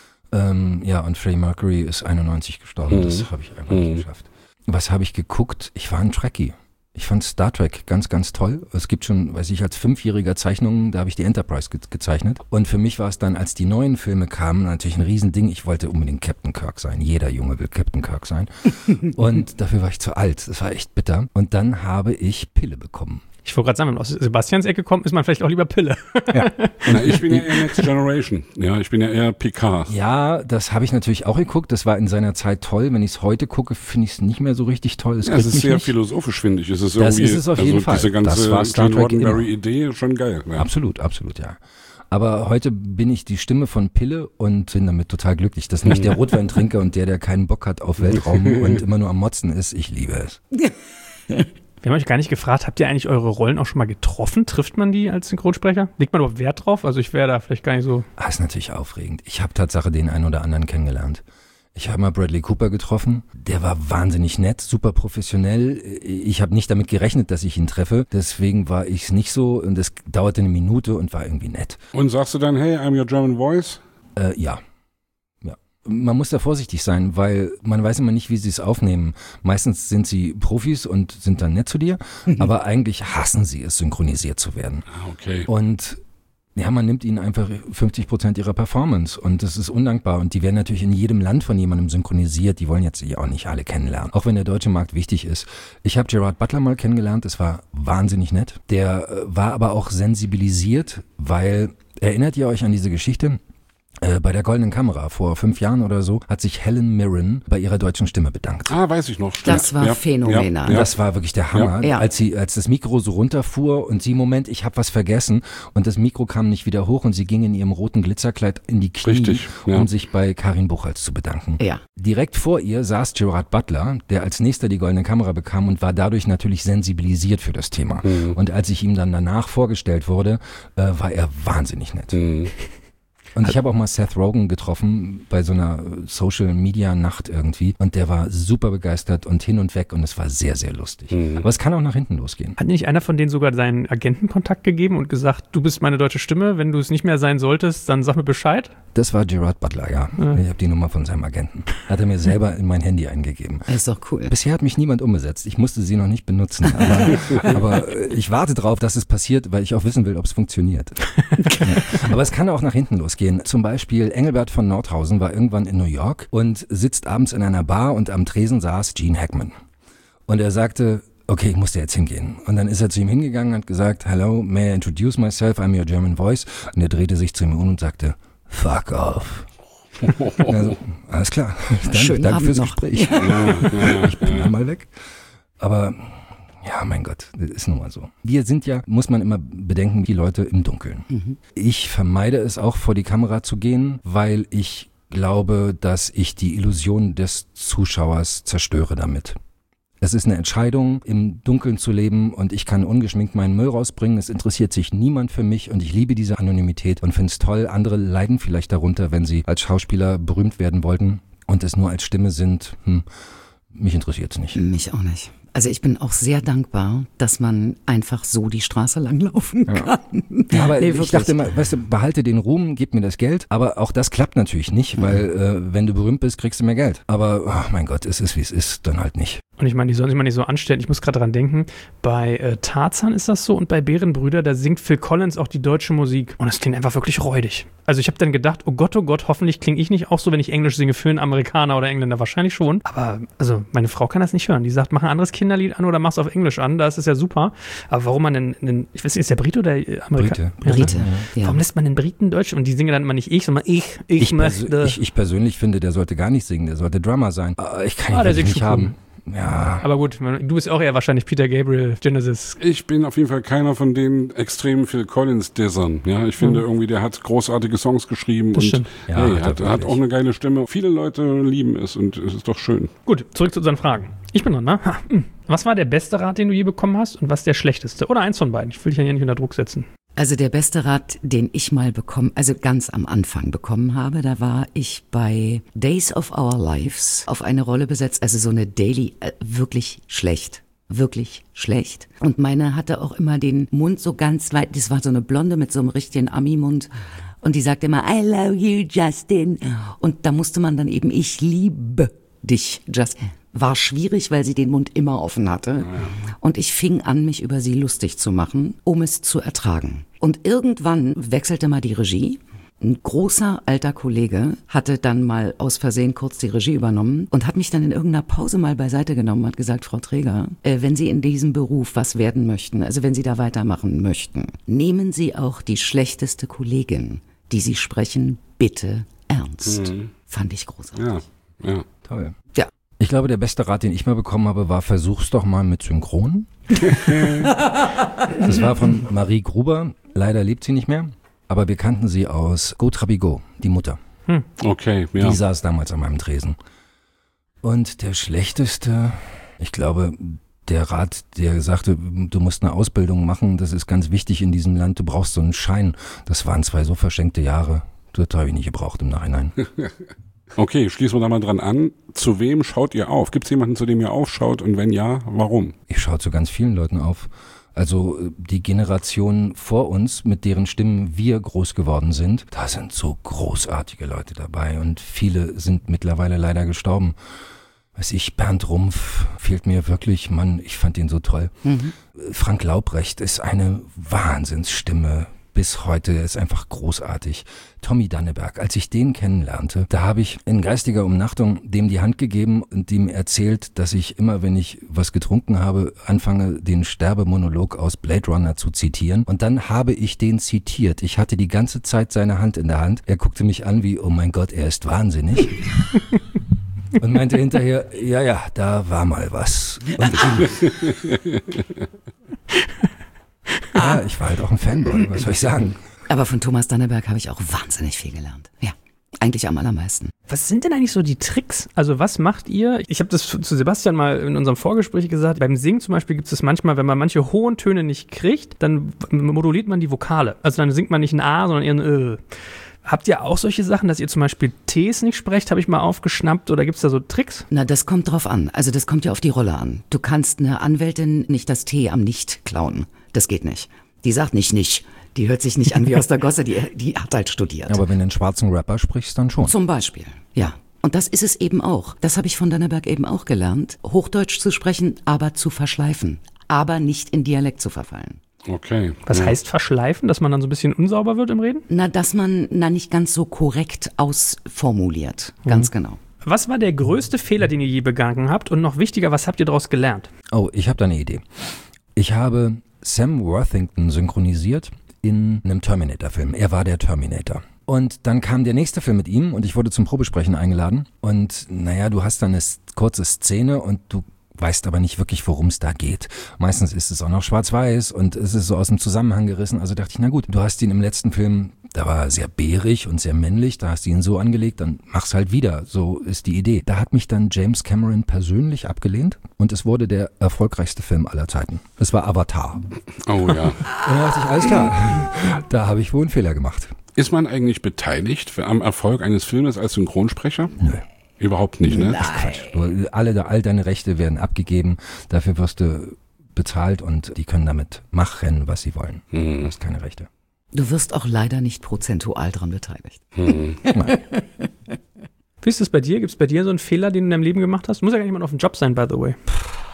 Und Freddie Mercury ist 91 gestorben. Das habe ich einfach nicht geschafft. Was habe ich geguckt? Ich war ein Trekkie. Ich fand Star Trek ganz, ganz toll. Es gibt schon, als 5-jähriger Zeichnungen, da habe ich die Enterprise gezeichnet. Und für mich war es dann, als die neuen Filme kamen, natürlich ein Riesending. Ich wollte unbedingt Captain Kirk sein. Jeder Junge will Captain Kirk sein. Und dafür war ich zu alt. Das war echt bitter. Und dann habe ich Pille bekommen. Ich wollte gerade sagen, wenn man aus Sebastians Ecke kommt, ist man vielleicht auch lieber Pille. Ja. Na, ich bin ja eher Next Generation. Ja, ich bin ja eher Picard. Ja, das habe ich natürlich auch geguckt. Das war in seiner Zeit toll. Wenn ich es heute gucke, finde ich es nicht mehr so richtig toll. Es ist sehr philosophisch, finde ich. Es ist irgendwie, das ist es auf jeden Fall. Diese ganze das war Star Gene Trek Roddenberry-Idee schon geil. Ja. Absolut, ja. Aber heute bin ich die Stimme von Pille und bin damit total glücklich. Das ist nicht der Rotweintrinker und der keinen Bock hat auf Weltraum und immer nur am Motzen ist. Ich liebe es. Wir haben euch gar nicht gefragt, habt ihr eigentlich eure Rollen auch schon mal getroffen? Trifft man die als Synchronsprecher? Legt man überhaupt Wert drauf? Also ich wäre da vielleicht gar nicht so... Ist natürlich aufregend. Ich habe Tatsache den einen oder anderen kennengelernt. Ich habe mal Bradley Cooper getroffen. Der war wahnsinnig nett, super professionell. Ich habe nicht damit gerechnet, dass ich ihn treffe. Deswegen war ich es nicht so. Und es dauerte eine Minute und war irgendwie nett. Und sagst du dann, hey, I'm your German voice? Ja. Man muss da vorsichtig sein, weil man weiß immer nicht, wie sie es aufnehmen. Meistens sind sie Profis und sind dann nett zu dir, aber eigentlich hassen sie es, synchronisiert zu werden. Okay. Und ja, man nimmt ihnen einfach 50% ihrer Performance und das ist undankbar. Und die werden natürlich in jedem Land von jemandem synchronisiert. Die wollen jetzt auch nicht alle kennenlernen, auch wenn der deutsche Markt wichtig ist. Ich habe Gerard Butler mal kennengelernt, das war wahnsinnig nett. Der war aber auch sensibilisiert, weil, erinnert ihr euch an diese Geschichte? Bei der Goldenen Kamera vor 5 Jahren oder so hat sich Helen Mirren bei ihrer deutschen Stimme bedankt. Weiß ich noch. Das war phänomenal. Ja. Das war wirklich der Hammer. Ja. Als das Mikro so runterfuhr und sie, Moment, ich habe was vergessen und das Mikro kam nicht wieder hoch und sie ging in ihrem roten Glitzerkleid in die Knie, Richtig, ja. um sich bei Karin Buchholz zu bedanken. Ja. Direkt vor ihr saß Gerard Butler, der als nächster die Goldene Kamera bekam und war dadurch natürlich sensibilisiert für das Thema. Und als ich ihm dann danach vorgestellt wurde, war er wahnsinnig nett. Und ich habe auch mal Seth Rogen getroffen bei so einer Social-Media-Nacht irgendwie und der war super begeistert und hin und weg und es war sehr, sehr lustig. Aber es kann auch nach hinten losgehen. Hat nicht einer von denen sogar seinen Agentenkontakt gegeben und gesagt, du bist meine deutsche Stimme, wenn du es nicht mehr sein solltest, dann sag mir Bescheid? Das war Gerard Butler, ja. Ich habe die Nummer von seinem Agenten. Hat er mir selber in mein Handy eingegeben. Das ist doch cool. Bisher hat mich niemand umgesetzt. Ich musste sie noch nicht benutzen. Aber ich warte drauf, dass es passiert, weil ich auch wissen will, ob es funktioniert. Ja. Aber es kann auch nach hinten losgehen. Zum Beispiel Engelbert von Nordhausen war irgendwann in New York und sitzt abends in einer Bar und am Tresen saß Gene Hackman. Und er sagte, okay, ich muss da jetzt hingehen. Und dann ist er zu ihm hingegangen und hat gesagt, hello, may I introduce myself, I'm your German voice. Und er drehte sich zu ihm um und sagte, fuck off. Also, alles klar. Danke fürs Gespräch. Ich bin dann mal weg. Aber ja, mein Gott, das ist nun mal so. Wir sind ja, muss man immer bedenken, die Leute im Dunkeln. Ich vermeide es auch, vor die Kamera zu gehen, weil ich glaube, dass ich die Illusion des Zuschauers zerstöre damit. Es ist eine Entscheidung, im Dunkeln zu leben und ich kann ungeschminkt meinen Müll rausbringen. Es interessiert sich niemand für mich und ich liebe diese Anonymität und finde es toll. Andere leiden vielleicht darunter, wenn sie als Schauspieler berühmt werden wollten und es nur als Stimme sind. Mich interessiert es nicht. Mich auch nicht. Also ich bin auch sehr dankbar, dass man einfach so die Straße langlaufen kann. Ja, aber ich dachte immer, weißt du, behalte den Ruhm, gib mir das Geld. Aber auch das klappt natürlich nicht, weil wenn du berühmt bist, kriegst du mehr Geld. Aber mein Gott, es ist, wie es ist, dann halt nicht. Und ich meine, die sollen sich mal nicht so anstellen. Ich muss gerade dran denken, bei Tarzan ist das so und bei Bärenbrüder, da singt Phil Collins auch die deutsche Musik. Und das klingt einfach wirklich räudig. Also ich habe dann gedacht, oh Gott, hoffentlich klinge ich nicht auch so, wenn ich Englisch singe für einen Amerikaner oder Engländer. Wahrscheinlich schon. Aber also meine Frau kann das nicht hören. Die sagt, mach ein anderes Kinderlied an oder mach's auf Englisch an. Da ist es ja super. Aber warum man denn ich weiß nicht, ist der Brite oder Amerikaner? Brite. Ja. Warum lässt man den Briten Deutsch? Und die singen dann immer nicht ich, sondern ich möchte. Ich persönlich finde, der sollte gar nicht singen. Der sollte Drummer sein. Ich kann ihn wirklich nicht haben. Ja. Aber gut, du bist auch eher wahrscheinlich Peter Gabriel, Genesis. Ich bin auf jeden Fall keiner von den extremen Phil Collins-Dissern. Ja, ich finde irgendwie, der hat großartige Songs geschrieben das und stimmt. Ja, hey, hat auch eine geile Stimme. Viele Leute lieben es und es ist doch schön. Gut, zurück zu unseren Fragen. Ich bin dran, ne? Was war der beste Rat, den du je bekommen hast und was der schlechteste? Oder eins von beiden. Ich will dich ja hier nicht unter Druck setzen. Also der beste Rat, den ich mal ganz am Anfang bekommen habe, da war ich bei Days of Our Lives auf eine Rolle besetzt, also so eine Daily, wirklich schlecht. Und meine hatte auch immer den Mund so ganz weit, das war so eine Blonde mit so einem richtigen Ami-Mund und die sagte immer, I love you, Justin. Und da musste man dann eben, ich liebe dich, Justin. War schwierig, weil sie den Mund immer offen hatte. Und ich fing an, mich über sie lustig zu machen, um es zu ertragen. Und irgendwann wechselte mal die Regie. Ein großer alter Kollege hatte dann mal aus Versehen kurz die Regie übernommen und hat mich dann in irgendeiner Pause mal beiseite genommen und hat gesagt, Frau Träger, wenn Sie in diesem Beruf was werden möchten, also wenn Sie da weitermachen möchten, nehmen Sie auch die schlechteste Kollegin, die Sie sprechen, bitte ernst. Fand ich großartig. Ja. Toll. Ja. Ich glaube, der beste Rat, den ich mal bekommen habe, war, versuch's doch mal mit Synchron. Das war von Marie Gruber. Leider lebt sie nicht mehr. Aber wir kannten sie aus Go Trabigo, die Mutter. Okay, ja. Die saß damals an meinem Tresen. Und der schlechteste, ich glaube, der Rat, der sagte, du musst eine Ausbildung machen, das ist ganz wichtig in diesem Land, du brauchst so einen Schein. Das waren 2 so verschenkte Jahre. Das habe ich nicht gebraucht im Nachhinein. Okay, schließen wir da mal dran an. Zu wem schaut ihr auf? Gibt es jemanden, zu dem ihr aufschaut? Und wenn ja, warum? Ich schaue zu ganz vielen Leuten auf. Also die Generation vor uns, mit deren Stimmen wir groß geworden sind, da sind so großartige Leute dabei und viele sind mittlerweile leider gestorben. Weiß ich, Bernd Rumpf fehlt mir wirklich, Mann, ich fand ihn so toll. Frank Laubrecht ist eine Wahnsinnsstimme. Bis heute ist einfach großartig. Tommy Danneberg, als ich den kennenlernte, da habe ich in geistiger Umnachtung dem die Hand gegeben und ihm erzählt, dass ich immer, wenn ich was getrunken habe, anfange, den Sterbemonolog aus Blade Runner zu zitieren. Und dann habe ich den zitiert. Ich hatte die ganze Zeit seine Hand in der Hand. Er guckte mich an wie, oh mein Gott, er ist wahnsinnig. Und meinte hinterher, ja, da war mal was. Ja, ich war halt auch ein Fanboy, was soll ich sagen? Aber von Thomas Danneberg habe ich auch wahnsinnig viel gelernt. Ja, eigentlich am allermeisten. Was sind denn eigentlich so die Tricks? Also was macht ihr? Ich habe das zu Sebastian mal in unserem Vorgespräch gesagt. Beim Singen zum Beispiel gibt es manchmal, wenn man manche hohen Töne nicht kriegt, dann moduliert man die Vokale. Also dann singt man nicht ein A, sondern eher ein Habt ihr auch solche Sachen, dass ihr zum Beispiel Ts nicht sprecht, habe ich mal aufgeschnappt, oder gibt es da so Tricks? Na, das kommt drauf an. Also das kommt ja auf die Rolle an. Du kannst einer Anwältin nicht das T am Nicht klauen. Das geht nicht. Die sagt nicht. Die hört sich nicht an wie aus der Gosse, die hat halt studiert. Aber wenn du einen schwarzen Rapper sprichst, dann schon. Zum Beispiel, ja. Und das ist es eben auch. Das habe ich von Danneberg eben auch gelernt. Hochdeutsch zu sprechen, aber zu verschleifen. Aber nicht in Dialekt zu verfallen. Okay. Was heißt verschleifen, dass man dann so ein bisschen unsauber wird im Reden? Na, dass man nicht ganz so korrekt ausformuliert. Ganz genau. Was war der größte Fehler, den ihr je begangen habt? Und noch wichtiger, was habt ihr daraus gelernt? Oh, ich habe da eine Idee. Ich habe Sam Worthington synchronisiert in einem Terminator-Film. Er war der Terminator. Und dann kam der nächste Film mit ihm und ich wurde zum Probesprechen eingeladen. Und naja, du hast dann eine kurze Szene und du weißt aber nicht wirklich, worum es da geht. Meistens ist es auch noch schwarz-weiß und es ist so aus dem Zusammenhang gerissen. Also dachte ich, na gut, du hast ihn im letzten Film, da war er sehr bärig und sehr männlich, da hast du ihn so angelegt, dann mach's halt wieder. So ist die Idee. Da hat mich dann James Cameron persönlich abgelehnt und es wurde der erfolgreichste Film aller Zeiten. Es war Avatar. Oh ja. Und dann dachte ich, alles klar, da habe ich wohl einen Fehler gemacht. Ist man eigentlich beteiligt am Erfolg eines Filmes als Synchronsprecher? Nö. Überhaupt nicht, ne? Nein. All deine Rechte werden abgegeben, dafür wirst du bezahlt und die können damit machen, was sie wollen. Du hast keine Rechte. Du wirst auch leider nicht prozentual dran beteiligt. Nein. Wie ist das bei dir? Gibt es bei dir so einen Fehler, den du in deinem Leben gemacht hast? Muss ja gar nicht mal auf dem Job sein, by the way.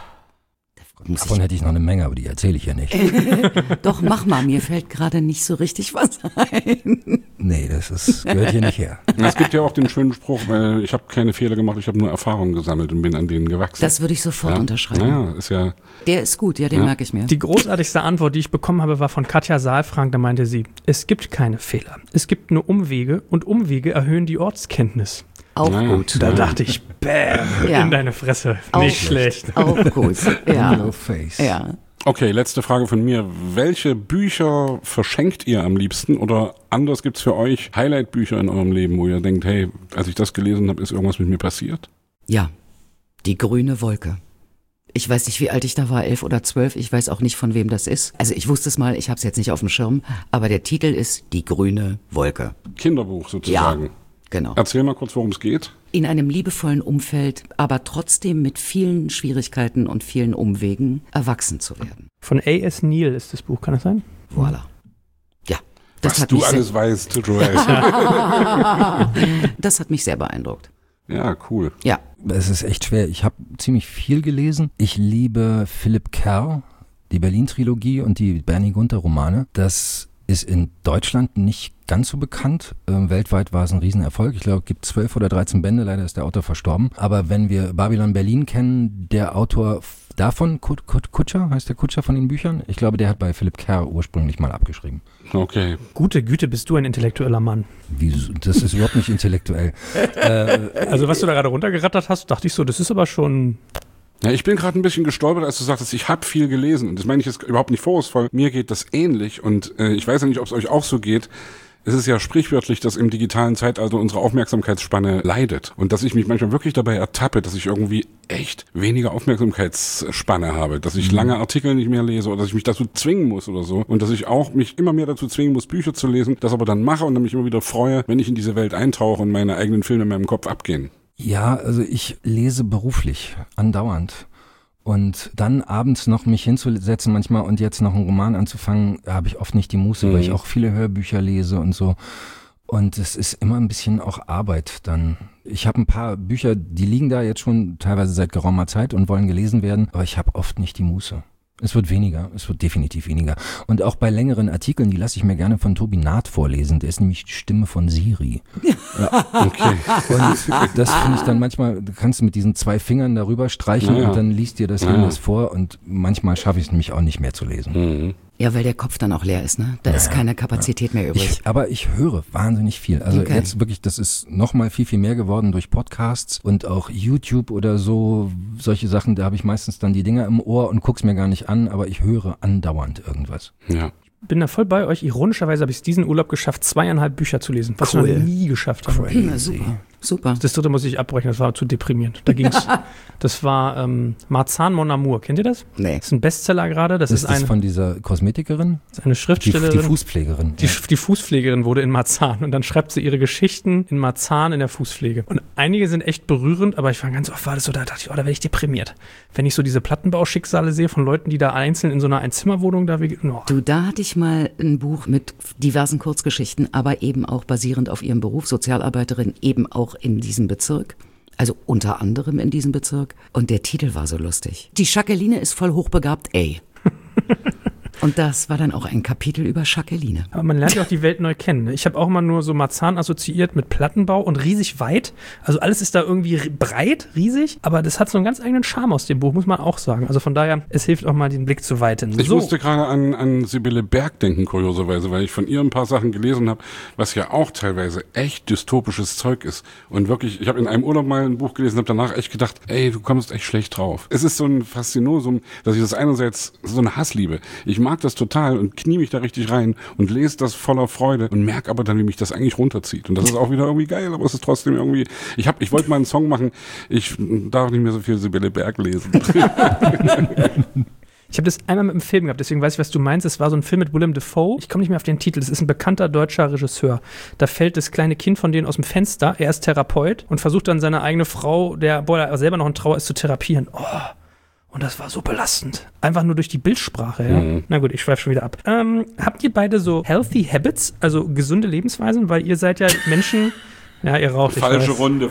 Davon hätte ich noch eine Menge, aber die erzähle ich ja nicht. Doch, mach mal, mir fällt gerade nicht so richtig was ein. Nee, gehört hier nicht her. Es gibt ja auch den schönen Spruch, ich habe keine Fehler gemacht, ich habe nur Erfahrungen gesammelt und bin an denen gewachsen. Das würde ich sofort unterschreiben. Ja, ist ja. Der ist gut, ja, den merke ich mir. Die großartigste Antwort, die ich bekommen habe, war von Katja Saalfrank. Da meinte sie, es gibt keine Fehler. Es gibt nur Umwege und Umwege erhöhen die Ortskenntnis. Auch gut. Da dachte ich, bäm, in deine Fresse. Nicht schlecht. Auch gut, ja. No face. Ja. Okay, letzte Frage von mir. Welche Bücher verschenkt ihr am liebsten? Oder anders gibt's für euch Highlight-Bücher in eurem Leben, wo ihr denkt, hey, als ich das gelesen habe, ist irgendwas mit mir passiert? Ja, Die grüne Wolke. Ich weiß nicht, wie alt ich da war, 11 oder 12. Ich weiß auch nicht, von wem das ist. Also ich wusste es mal, ich habe es jetzt nicht auf dem Schirm. Aber der Titel ist Die grüne Wolke. Kinderbuch sozusagen. Ja, genau. Erzähl mal kurz, worum es geht. In einem liebevollen Umfeld, aber trotzdem mit vielen Schwierigkeiten und vielen Umwegen erwachsen zu werden. Von A.S. Neal ist das Buch, kann das sein? Voilà. Ja. Das Was hat du mich alles weißt, Joel. Das hat mich sehr beeindruckt. Ja, cool. Ja. Es ist echt schwer. Ich habe ziemlich viel gelesen. Ich liebe Philipp Kerr, die Berlin-Trilogie und die Bernie Gunther-Romane. Das ist in Deutschland nicht ganz so bekannt. Weltweit war es ein Riesenerfolg. Ich glaube, es gibt 12 oder 13 Bände. Leider ist der Autor verstorben. Aber wenn wir Babylon Berlin kennen, der Autor davon, Kutscher, heißt der Kutscher von den Büchern? Ich glaube, der hat bei Philipp Kerr ursprünglich mal abgeschrieben. Okay. Gute Güte, bist du ein intellektueller Mann. Wieso? Das ist überhaupt nicht intellektuell. Also was du da gerade runtergerattert hast, dachte ich so, das ist aber schon... Ja, ich bin gerade ein bisschen gestolpert, als du sagtest, ich habe viel gelesen. Und das meine ich jetzt überhaupt nicht vorwurfsvoll. Mir geht das ähnlich und ich weiß ja nicht, ob es euch auch so geht. es ist ja sprichwörtlich, dass im digitalen Zeitalter unsere Aufmerksamkeitsspanne leidet und dass ich mich manchmal wirklich dabei ertappe, dass ich irgendwie echt weniger Aufmerksamkeitsspanne habe, dass ich lange Artikel nicht mehr lese oder dass ich mich dazu zwingen muss oder so und dass ich auch mich immer mehr dazu zwingen muss, Bücher zu lesen, das aber dann mache und dann mich immer wieder freue, wenn ich in diese Welt eintauche und meine eigenen Filme in meinem Kopf abgehen. Ja, also ich lese beruflich, andauernd. Und dann abends noch mich hinzusetzen manchmal und jetzt noch einen Roman anzufangen, habe ich oft nicht die Muße, weil ich auch viele Hörbücher lese und so. Und es ist immer ein bisschen auch Arbeit dann. Ich habe ein paar Bücher, die liegen da jetzt schon teilweise seit geraumer Zeit und wollen gelesen werden, aber ich habe oft nicht die Muße. Es wird weniger, es wird definitiv weniger. Und auch bei längeren Artikeln, die lasse ich mir gerne von Tobi Naht vorlesen. Der ist nämlich die Stimme von Siri. Ja. Okay. Und das finde ich dann manchmal, du kannst mit diesen 2 Fingern darüber streicheln und dann liest dir das irgendwas vor und manchmal schaffe ich es nämlich auch nicht mehr zu lesen. Ja, weil der Kopf dann auch leer ist, ne? Da ist keine Kapazität mehr übrig. Aber ich höre wahnsinnig viel. Also Okay. jetzt wirklich, das ist nochmal viel mehr geworden durch Podcasts und auch YouTube oder so, solche Sachen, da habe ich meistens dann die Dinger im Ohr und guck's mir gar nicht an, aber ich höre andauernd irgendwas. Ja. Bin da voll bei euch. Ironischerweise habe ich es diesen Urlaub geschafft, 2,5 Bücher zu lesen, was ich noch nie geschafft habe. Na, super. Das 3. muss ich abbrechen, das war zu deprimierend. Da ging's. Das war Marzahn Mon Amour. Kennt ihr das? Nee. Das ist ein Bestseller gerade. Das ist das eine, von dieser Kosmetikerin? eine Schriftstellerin. Die Fußpflegerin. Die Fußpflegerin wurde in Marzahn und dann schreibt sie ihre Geschichten in Marzahn in der Fußpflege. Und einige sind echt berührend, aber ich war ganz oft, war das so, da dachte ich, da werde ich deprimiert. Wenn ich so diese Plattenbauschicksale sehe von Leuten, die da einzeln in so einer Einzimmerwohnung da Du, da hatte ich mal ein Buch mit diversen Kurzgeschichten, aber eben auch basierend auf ihrem Beruf, Sozialarbeiterin, eben auch in diesem Bezirk. Also unter anderem in diesem Bezirk. Und der Titel war so lustig. Die Jacqueline ist voll hochbegabt, ey. Und das war dann auch ein Kapitel über Jacqueline. Aber man lernt ja auch die Welt neu kennen. Ne? Ich habe auch mal nur so Marzahn assoziiert mit Plattenbau und riesig weit. Also alles ist da irgendwie breit, riesig, aber das hat so einen ganz eigenen Charme aus dem Buch, muss man auch sagen. Also von daher, es hilft auch mal, den Blick zu weiten. Ich musste gerade an Sibylle Berg denken, kurioserweise, weil ich von ihr ein paar Sachen gelesen habe, was ja auch teilweise echt dystopisches Zeug ist. Und wirklich, ich habe in einem Urlaub mal ein Buch gelesen und habe danach echt gedacht, ey, du kommst echt schlecht drauf. Es ist so ein Faszinosum, dass ich das einerseits so eine Hassliebe. Ich mag das total und knie mich da richtig rein und lese das voller Freude und merke aber dann, wie mich das eigentlich runterzieht. Und das ist auch wieder irgendwie geil, aber es ist trotzdem irgendwie, ich wollte mal einen Song machen, ich darf nicht mehr so viel Sibylle Berg lesen. Ich habe das einmal mit einem Film gehabt, deswegen weiß ich, was du meinst. Es war so ein Film mit Willem Dafoe. Ich komme nicht mehr auf den Titel. Das ist ein bekannter deutscher Regisseur. Da fällt das kleine Kind von denen aus dem Fenster. Er ist Therapeut und versucht dann seine eigene Frau, wo er selber noch in Trauer ist, zu therapieren. Oh, und das war so belastend. Einfach nur durch die Bildsprache, ja. Na gut, ich schweife schon wieder ab. Habt ihr beide so healthy habits, also gesunde Lebensweisen? Weil ihr seid ja Menschen... Ja, ihr raucht. Falsche Runde.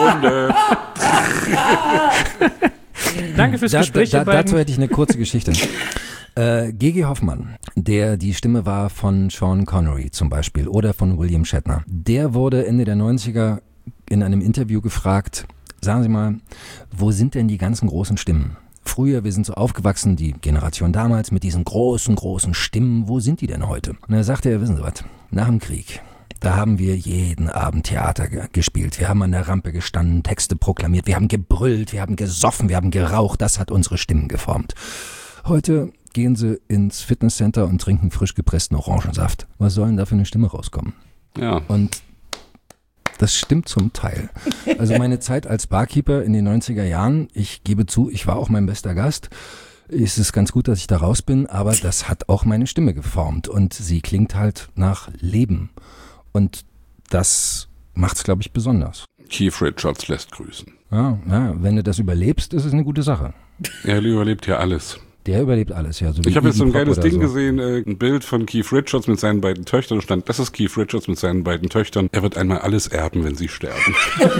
Danke fürs Gespräch, ihr beiden. Dazu hätte ich eine kurze Geschichte. G.G. Hoffmann, der die Stimme war von Sean Connery zum Beispiel oder von William Shatner, der wurde Ende der 90er in einem Interview gefragt, sagen Sie mal, wo sind denn die ganzen großen Stimmen? Früher, wir sind so aufgewachsen, die Generation damals, mit diesen großen Stimmen, wo sind die denn heute? Und er sagte, ja, wissen Sie was, nach dem Krieg, da haben wir jeden Abend Theater gespielt. Wir haben an der Rampe gestanden, Texte proklamiert, wir haben gebrüllt, wir haben gesoffen, wir haben geraucht, das hat unsere Stimmen geformt. Heute gehen Sie ins Fitnesscenter und trinken frisch gepressten Orangensaft. Was soll denn da für eine Stimme rauskommen? Ja. Und das stimmt zum Teil. Also meine Zeit als Barkeeper in den 90er Jahren, ich gebe zu, ich war auch mein bester Gast. Es ist ganz gut, dass ich da raus bin, aber das hat auch meine Stimme geformt und sie klingt halt nach Leben. Und das macht's, glaube ich, besonders. Keith Richards lässt grüßen. Ja, wenn du das überlebst, ist es eine gute Sache. Er überlebt ja alles. Der überlebt alles, ja. So Ich habe jetzt so ein geiles Ding so gesehen, ein Bild von Keith Richards mit seinen beiden Töchtern. Da stand, das ist Keith Richards mit seinen beiden Töchtern. Er wird einmal alles erben, wenn sie sterben.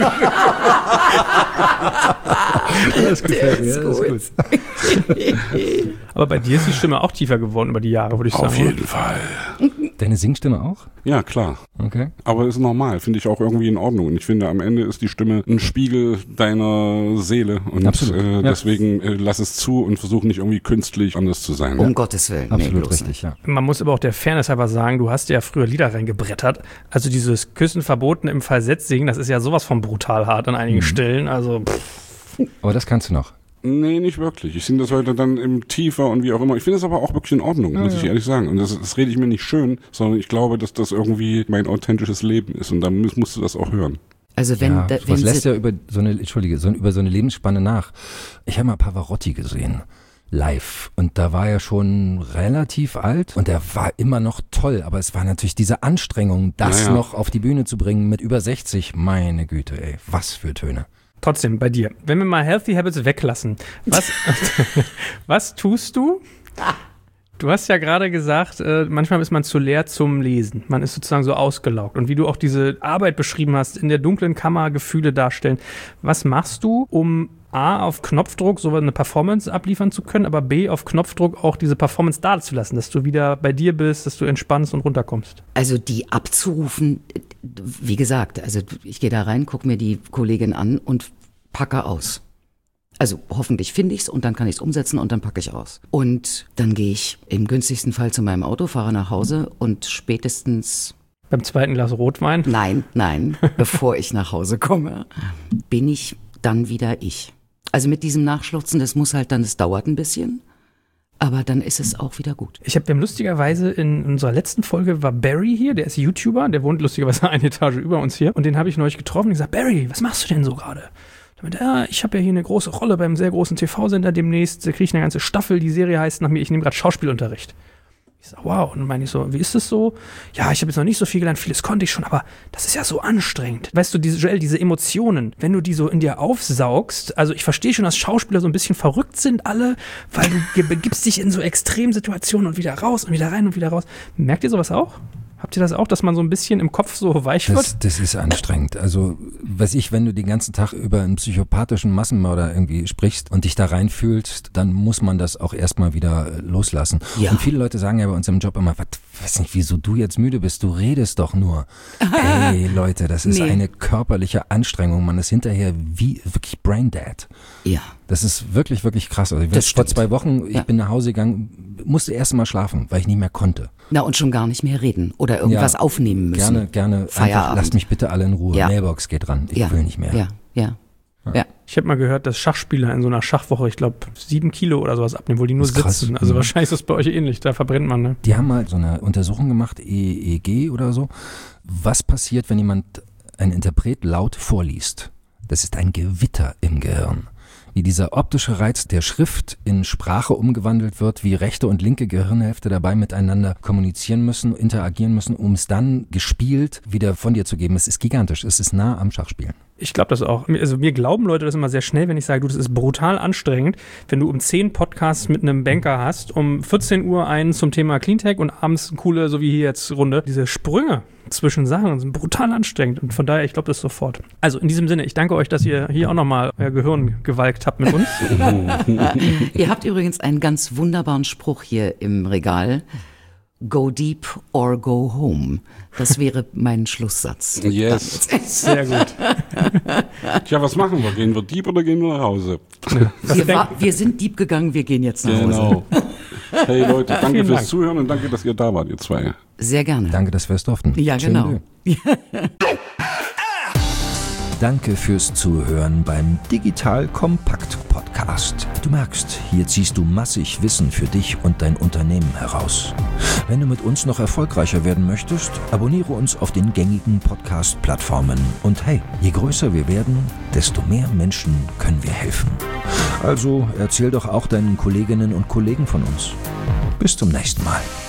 Das gefällt mir, das ist gut. Aber bei dir ist die Stimme auch tiefer geworden über die Jahre, würde ich sagen. Auf jeden Fall. Deine Singstimme auch? Ja, klar. Okay. Aber ist normal, finde ich auch irgendwie in Ordnung. Und ich finde, am Ende ist die Stimme ein Spiegel deiner Seele. Und Absolut. deswegen lass es zu und versuch nicht irgendwie künstlich anders zu sein. Um Gottes Willen. Absolut bloß richtig, nicht. ja. Man muss aber auch der Fairness halber sagen, du hast ja früher Lieder reingebrettert. Also dieses Küssen verboten im Falsett singen, das ist ja sowas von brutal hart an einigen Stellen. Also Aber das kannst du noch. Nee, nicht wirklich. Ich sehe das heute dann im Tiefer und wie auch immer. Ich finde es aber auch wirklich in Ordnung, muss ich ehrlich sagen. Und das rede ich mir nicht schön, sondern ich glaube, dass das irgendwie mein authentisches Leben ist. Und dann musst du das auch hören. Also wenn was lässt ja über so eine Lebensspanne nach. Ich habe mal Pavarotti gesehen, live. Und da war er schon relativ alt und er war immer noch toll. Aber es war natürlich diese Anstrengung, das noch auf die Bühne zu bringen mit über 60. Meine Güte, ey, was für Töne. Trotzdem, bei dir. Wenn wir mal Healthy Habits weglassen, was tust du? Du hast ja gerade gesagt, manchmal ist man zu leer zum Lesen. Man ist sozusagen so ausgelaugt. Und wie du auch diese Arbeit beschrieben hast, in der dunklen Kammer Gefühle darstellen. Was machst du, um A, auf Knopfdruck so eine Performance abliefern zu können, aber B, auf Knopfdruck auch diese Performance dazulassen, dass du wieder bei dir bist, dass du entspannst und runterkommst? Also die abzurufen, wie gesagt, also ich gehe da rein, gucke mir die Kollegin an und packe aus. Also hoffentlich finde ich es und dann kann ich es umsetzen und dann packe ich aus. Und dann gehe ich im günstigsten Fall zu meinem Auto, fahre nach Hause und spätestens... Beim zweiten Glas Rotwein? Nein, bevor ich nach Hause komme, bin ich dann wieder ich. Also mit diesem Nachschluchzen, das dauert ein bisschen, aber dann ist es auch wieder gut. Wir haben lustigerweise in unserer letzten Folge war Barry hier, der ist YouTuber, der wohnt lustigerweise eine Etage über uns hier und den habe ich neulich getroffen und gesagt, Barry, was machst du denn so gerade? Ich habe ja hier eine große Rolle beim sehr großen TV-Sender demnächst, da kriege ich eine ganze Staffel, die Serie heißt nach mir, ich nehme gerade Schauspielunterricht. Ich sag, wow, und dann meine ich so, wie ist das so? Ja, ich habe jetzt noch nicht so viel gelernt, vieles konnte ich schon, aber das ist ja so anstrengend. Weißt du, diese Emotionen, wenn du die so in dir aufsaugst, also ich verstehe schon, dass Schauspieler so ein bisschen verrückt sind alle, weil du begibst dich in so Extremsituationen und wieder raus und wieder rein und wieder raus. Merkt ihr sowas auch? Habt ihr das auch, dass man so ein bisschen im Kopf so weich wird? Das ist anstrengend. Also, wenn du den ganzen Tag über einen psychopathischen Massenmörder irgendwie sprichst und dich da reinfühlst, dann muss man das auch erstmal wieder loslassen. Ja. Und viele Leute sagen ja bei uns im Job immer, weiß nicht, wieso du jetzt müde bist, du redest doch nur. Hey Leute, das ist eine körperliche Anstrengung. Man ist hinterher wie wirklich braindead. Ja. Das ist wirklich, wirklich krass. Also vor 2 Wochen, ich bin nach Hause gegangen, musste erst mal schlafen, weil ich nicht mehr konnte. Na, und schon gar nicht mehr reden oder irgendwas aufnehmen müssen. Gerne. Einfach, lasst mich bitte alle in Ruhe. Ja. Mailbox geht ran. Ich will nicht mehr. Ja. Ich habe mal gehört, dass Schachspieler in so einer Schachwoche, ich glaube, 7 Kilo oder sowas abnehmen, wo die nur sitzen. Also wahrscheinlich ist das bei euch ähnlich, da verbrennt man, ne? Die haben mal so eine Untersuchung gemacht, EEG oder so. Was passiert, wenn jemand, ein Interpret, laut vorliest? Das ist ein Gewitter im Gehirn. Wie dieser optische Reiz der Schrift in Sprache umgewandelt wird, wie rechte und linke Gehirnhälfte dabei miteinander kommunizieren müssen, interagieren müssen, um es dann gespielt wieder von dir zu geben. Es ist gigantisch, es ist nah am Schachspielen. Ich glaube das auch. Also mir glauben Leute das immer sehr schnell, wenn ich sage, das ist brutal anstrengend, wenn du um 10 Podcasts mit einem Banker hast, um 14 Uhr einen zum Thema Cleantech und abends eine coole, so wie hier jetzt Runde. Diese Sprünge zwischen Sachen sind brutal anstrengend und von daher, ich glaube das sofort. Also in diesem Sinne, ich danke euch, dass ihr hier auch nochmal euer Gehirn gewalkt habt mit uns. Ihr habt übrigens einen ganz wunderbaren Spruch hier im Regal. Go deep or go home. Das wäre mein Schlusssatz. Yes. Sehr gut. Tja, was machen wir? Gehen wir deep oder gehen wir nach Hause? Wir sind deep gegangen, wir gehen jetzt nach Hause. Genau. Hey Leute, danke fürs Zuhören und danke, dass ihr da wart, ihr zwei. Sehr gerne. Danke, dass wir es durften. Ja, genau. Danke fürs Zuhören beim Digital Kompakt Podcast. Du merkst, hier ziehst du massig Wissen für dich und dein Unternehmen heraus. Wenn du mit uns noch erfolgreicher werden möchtest, abonniere uns auf den gängigen Podcast-Plattformen. Und hey, je größer wir werden, desto mehr Menschen können wir helfen. Also erzähl doch auch deinen Kolleginnen und Kollegen von uns. Bis zum nächsten Mal.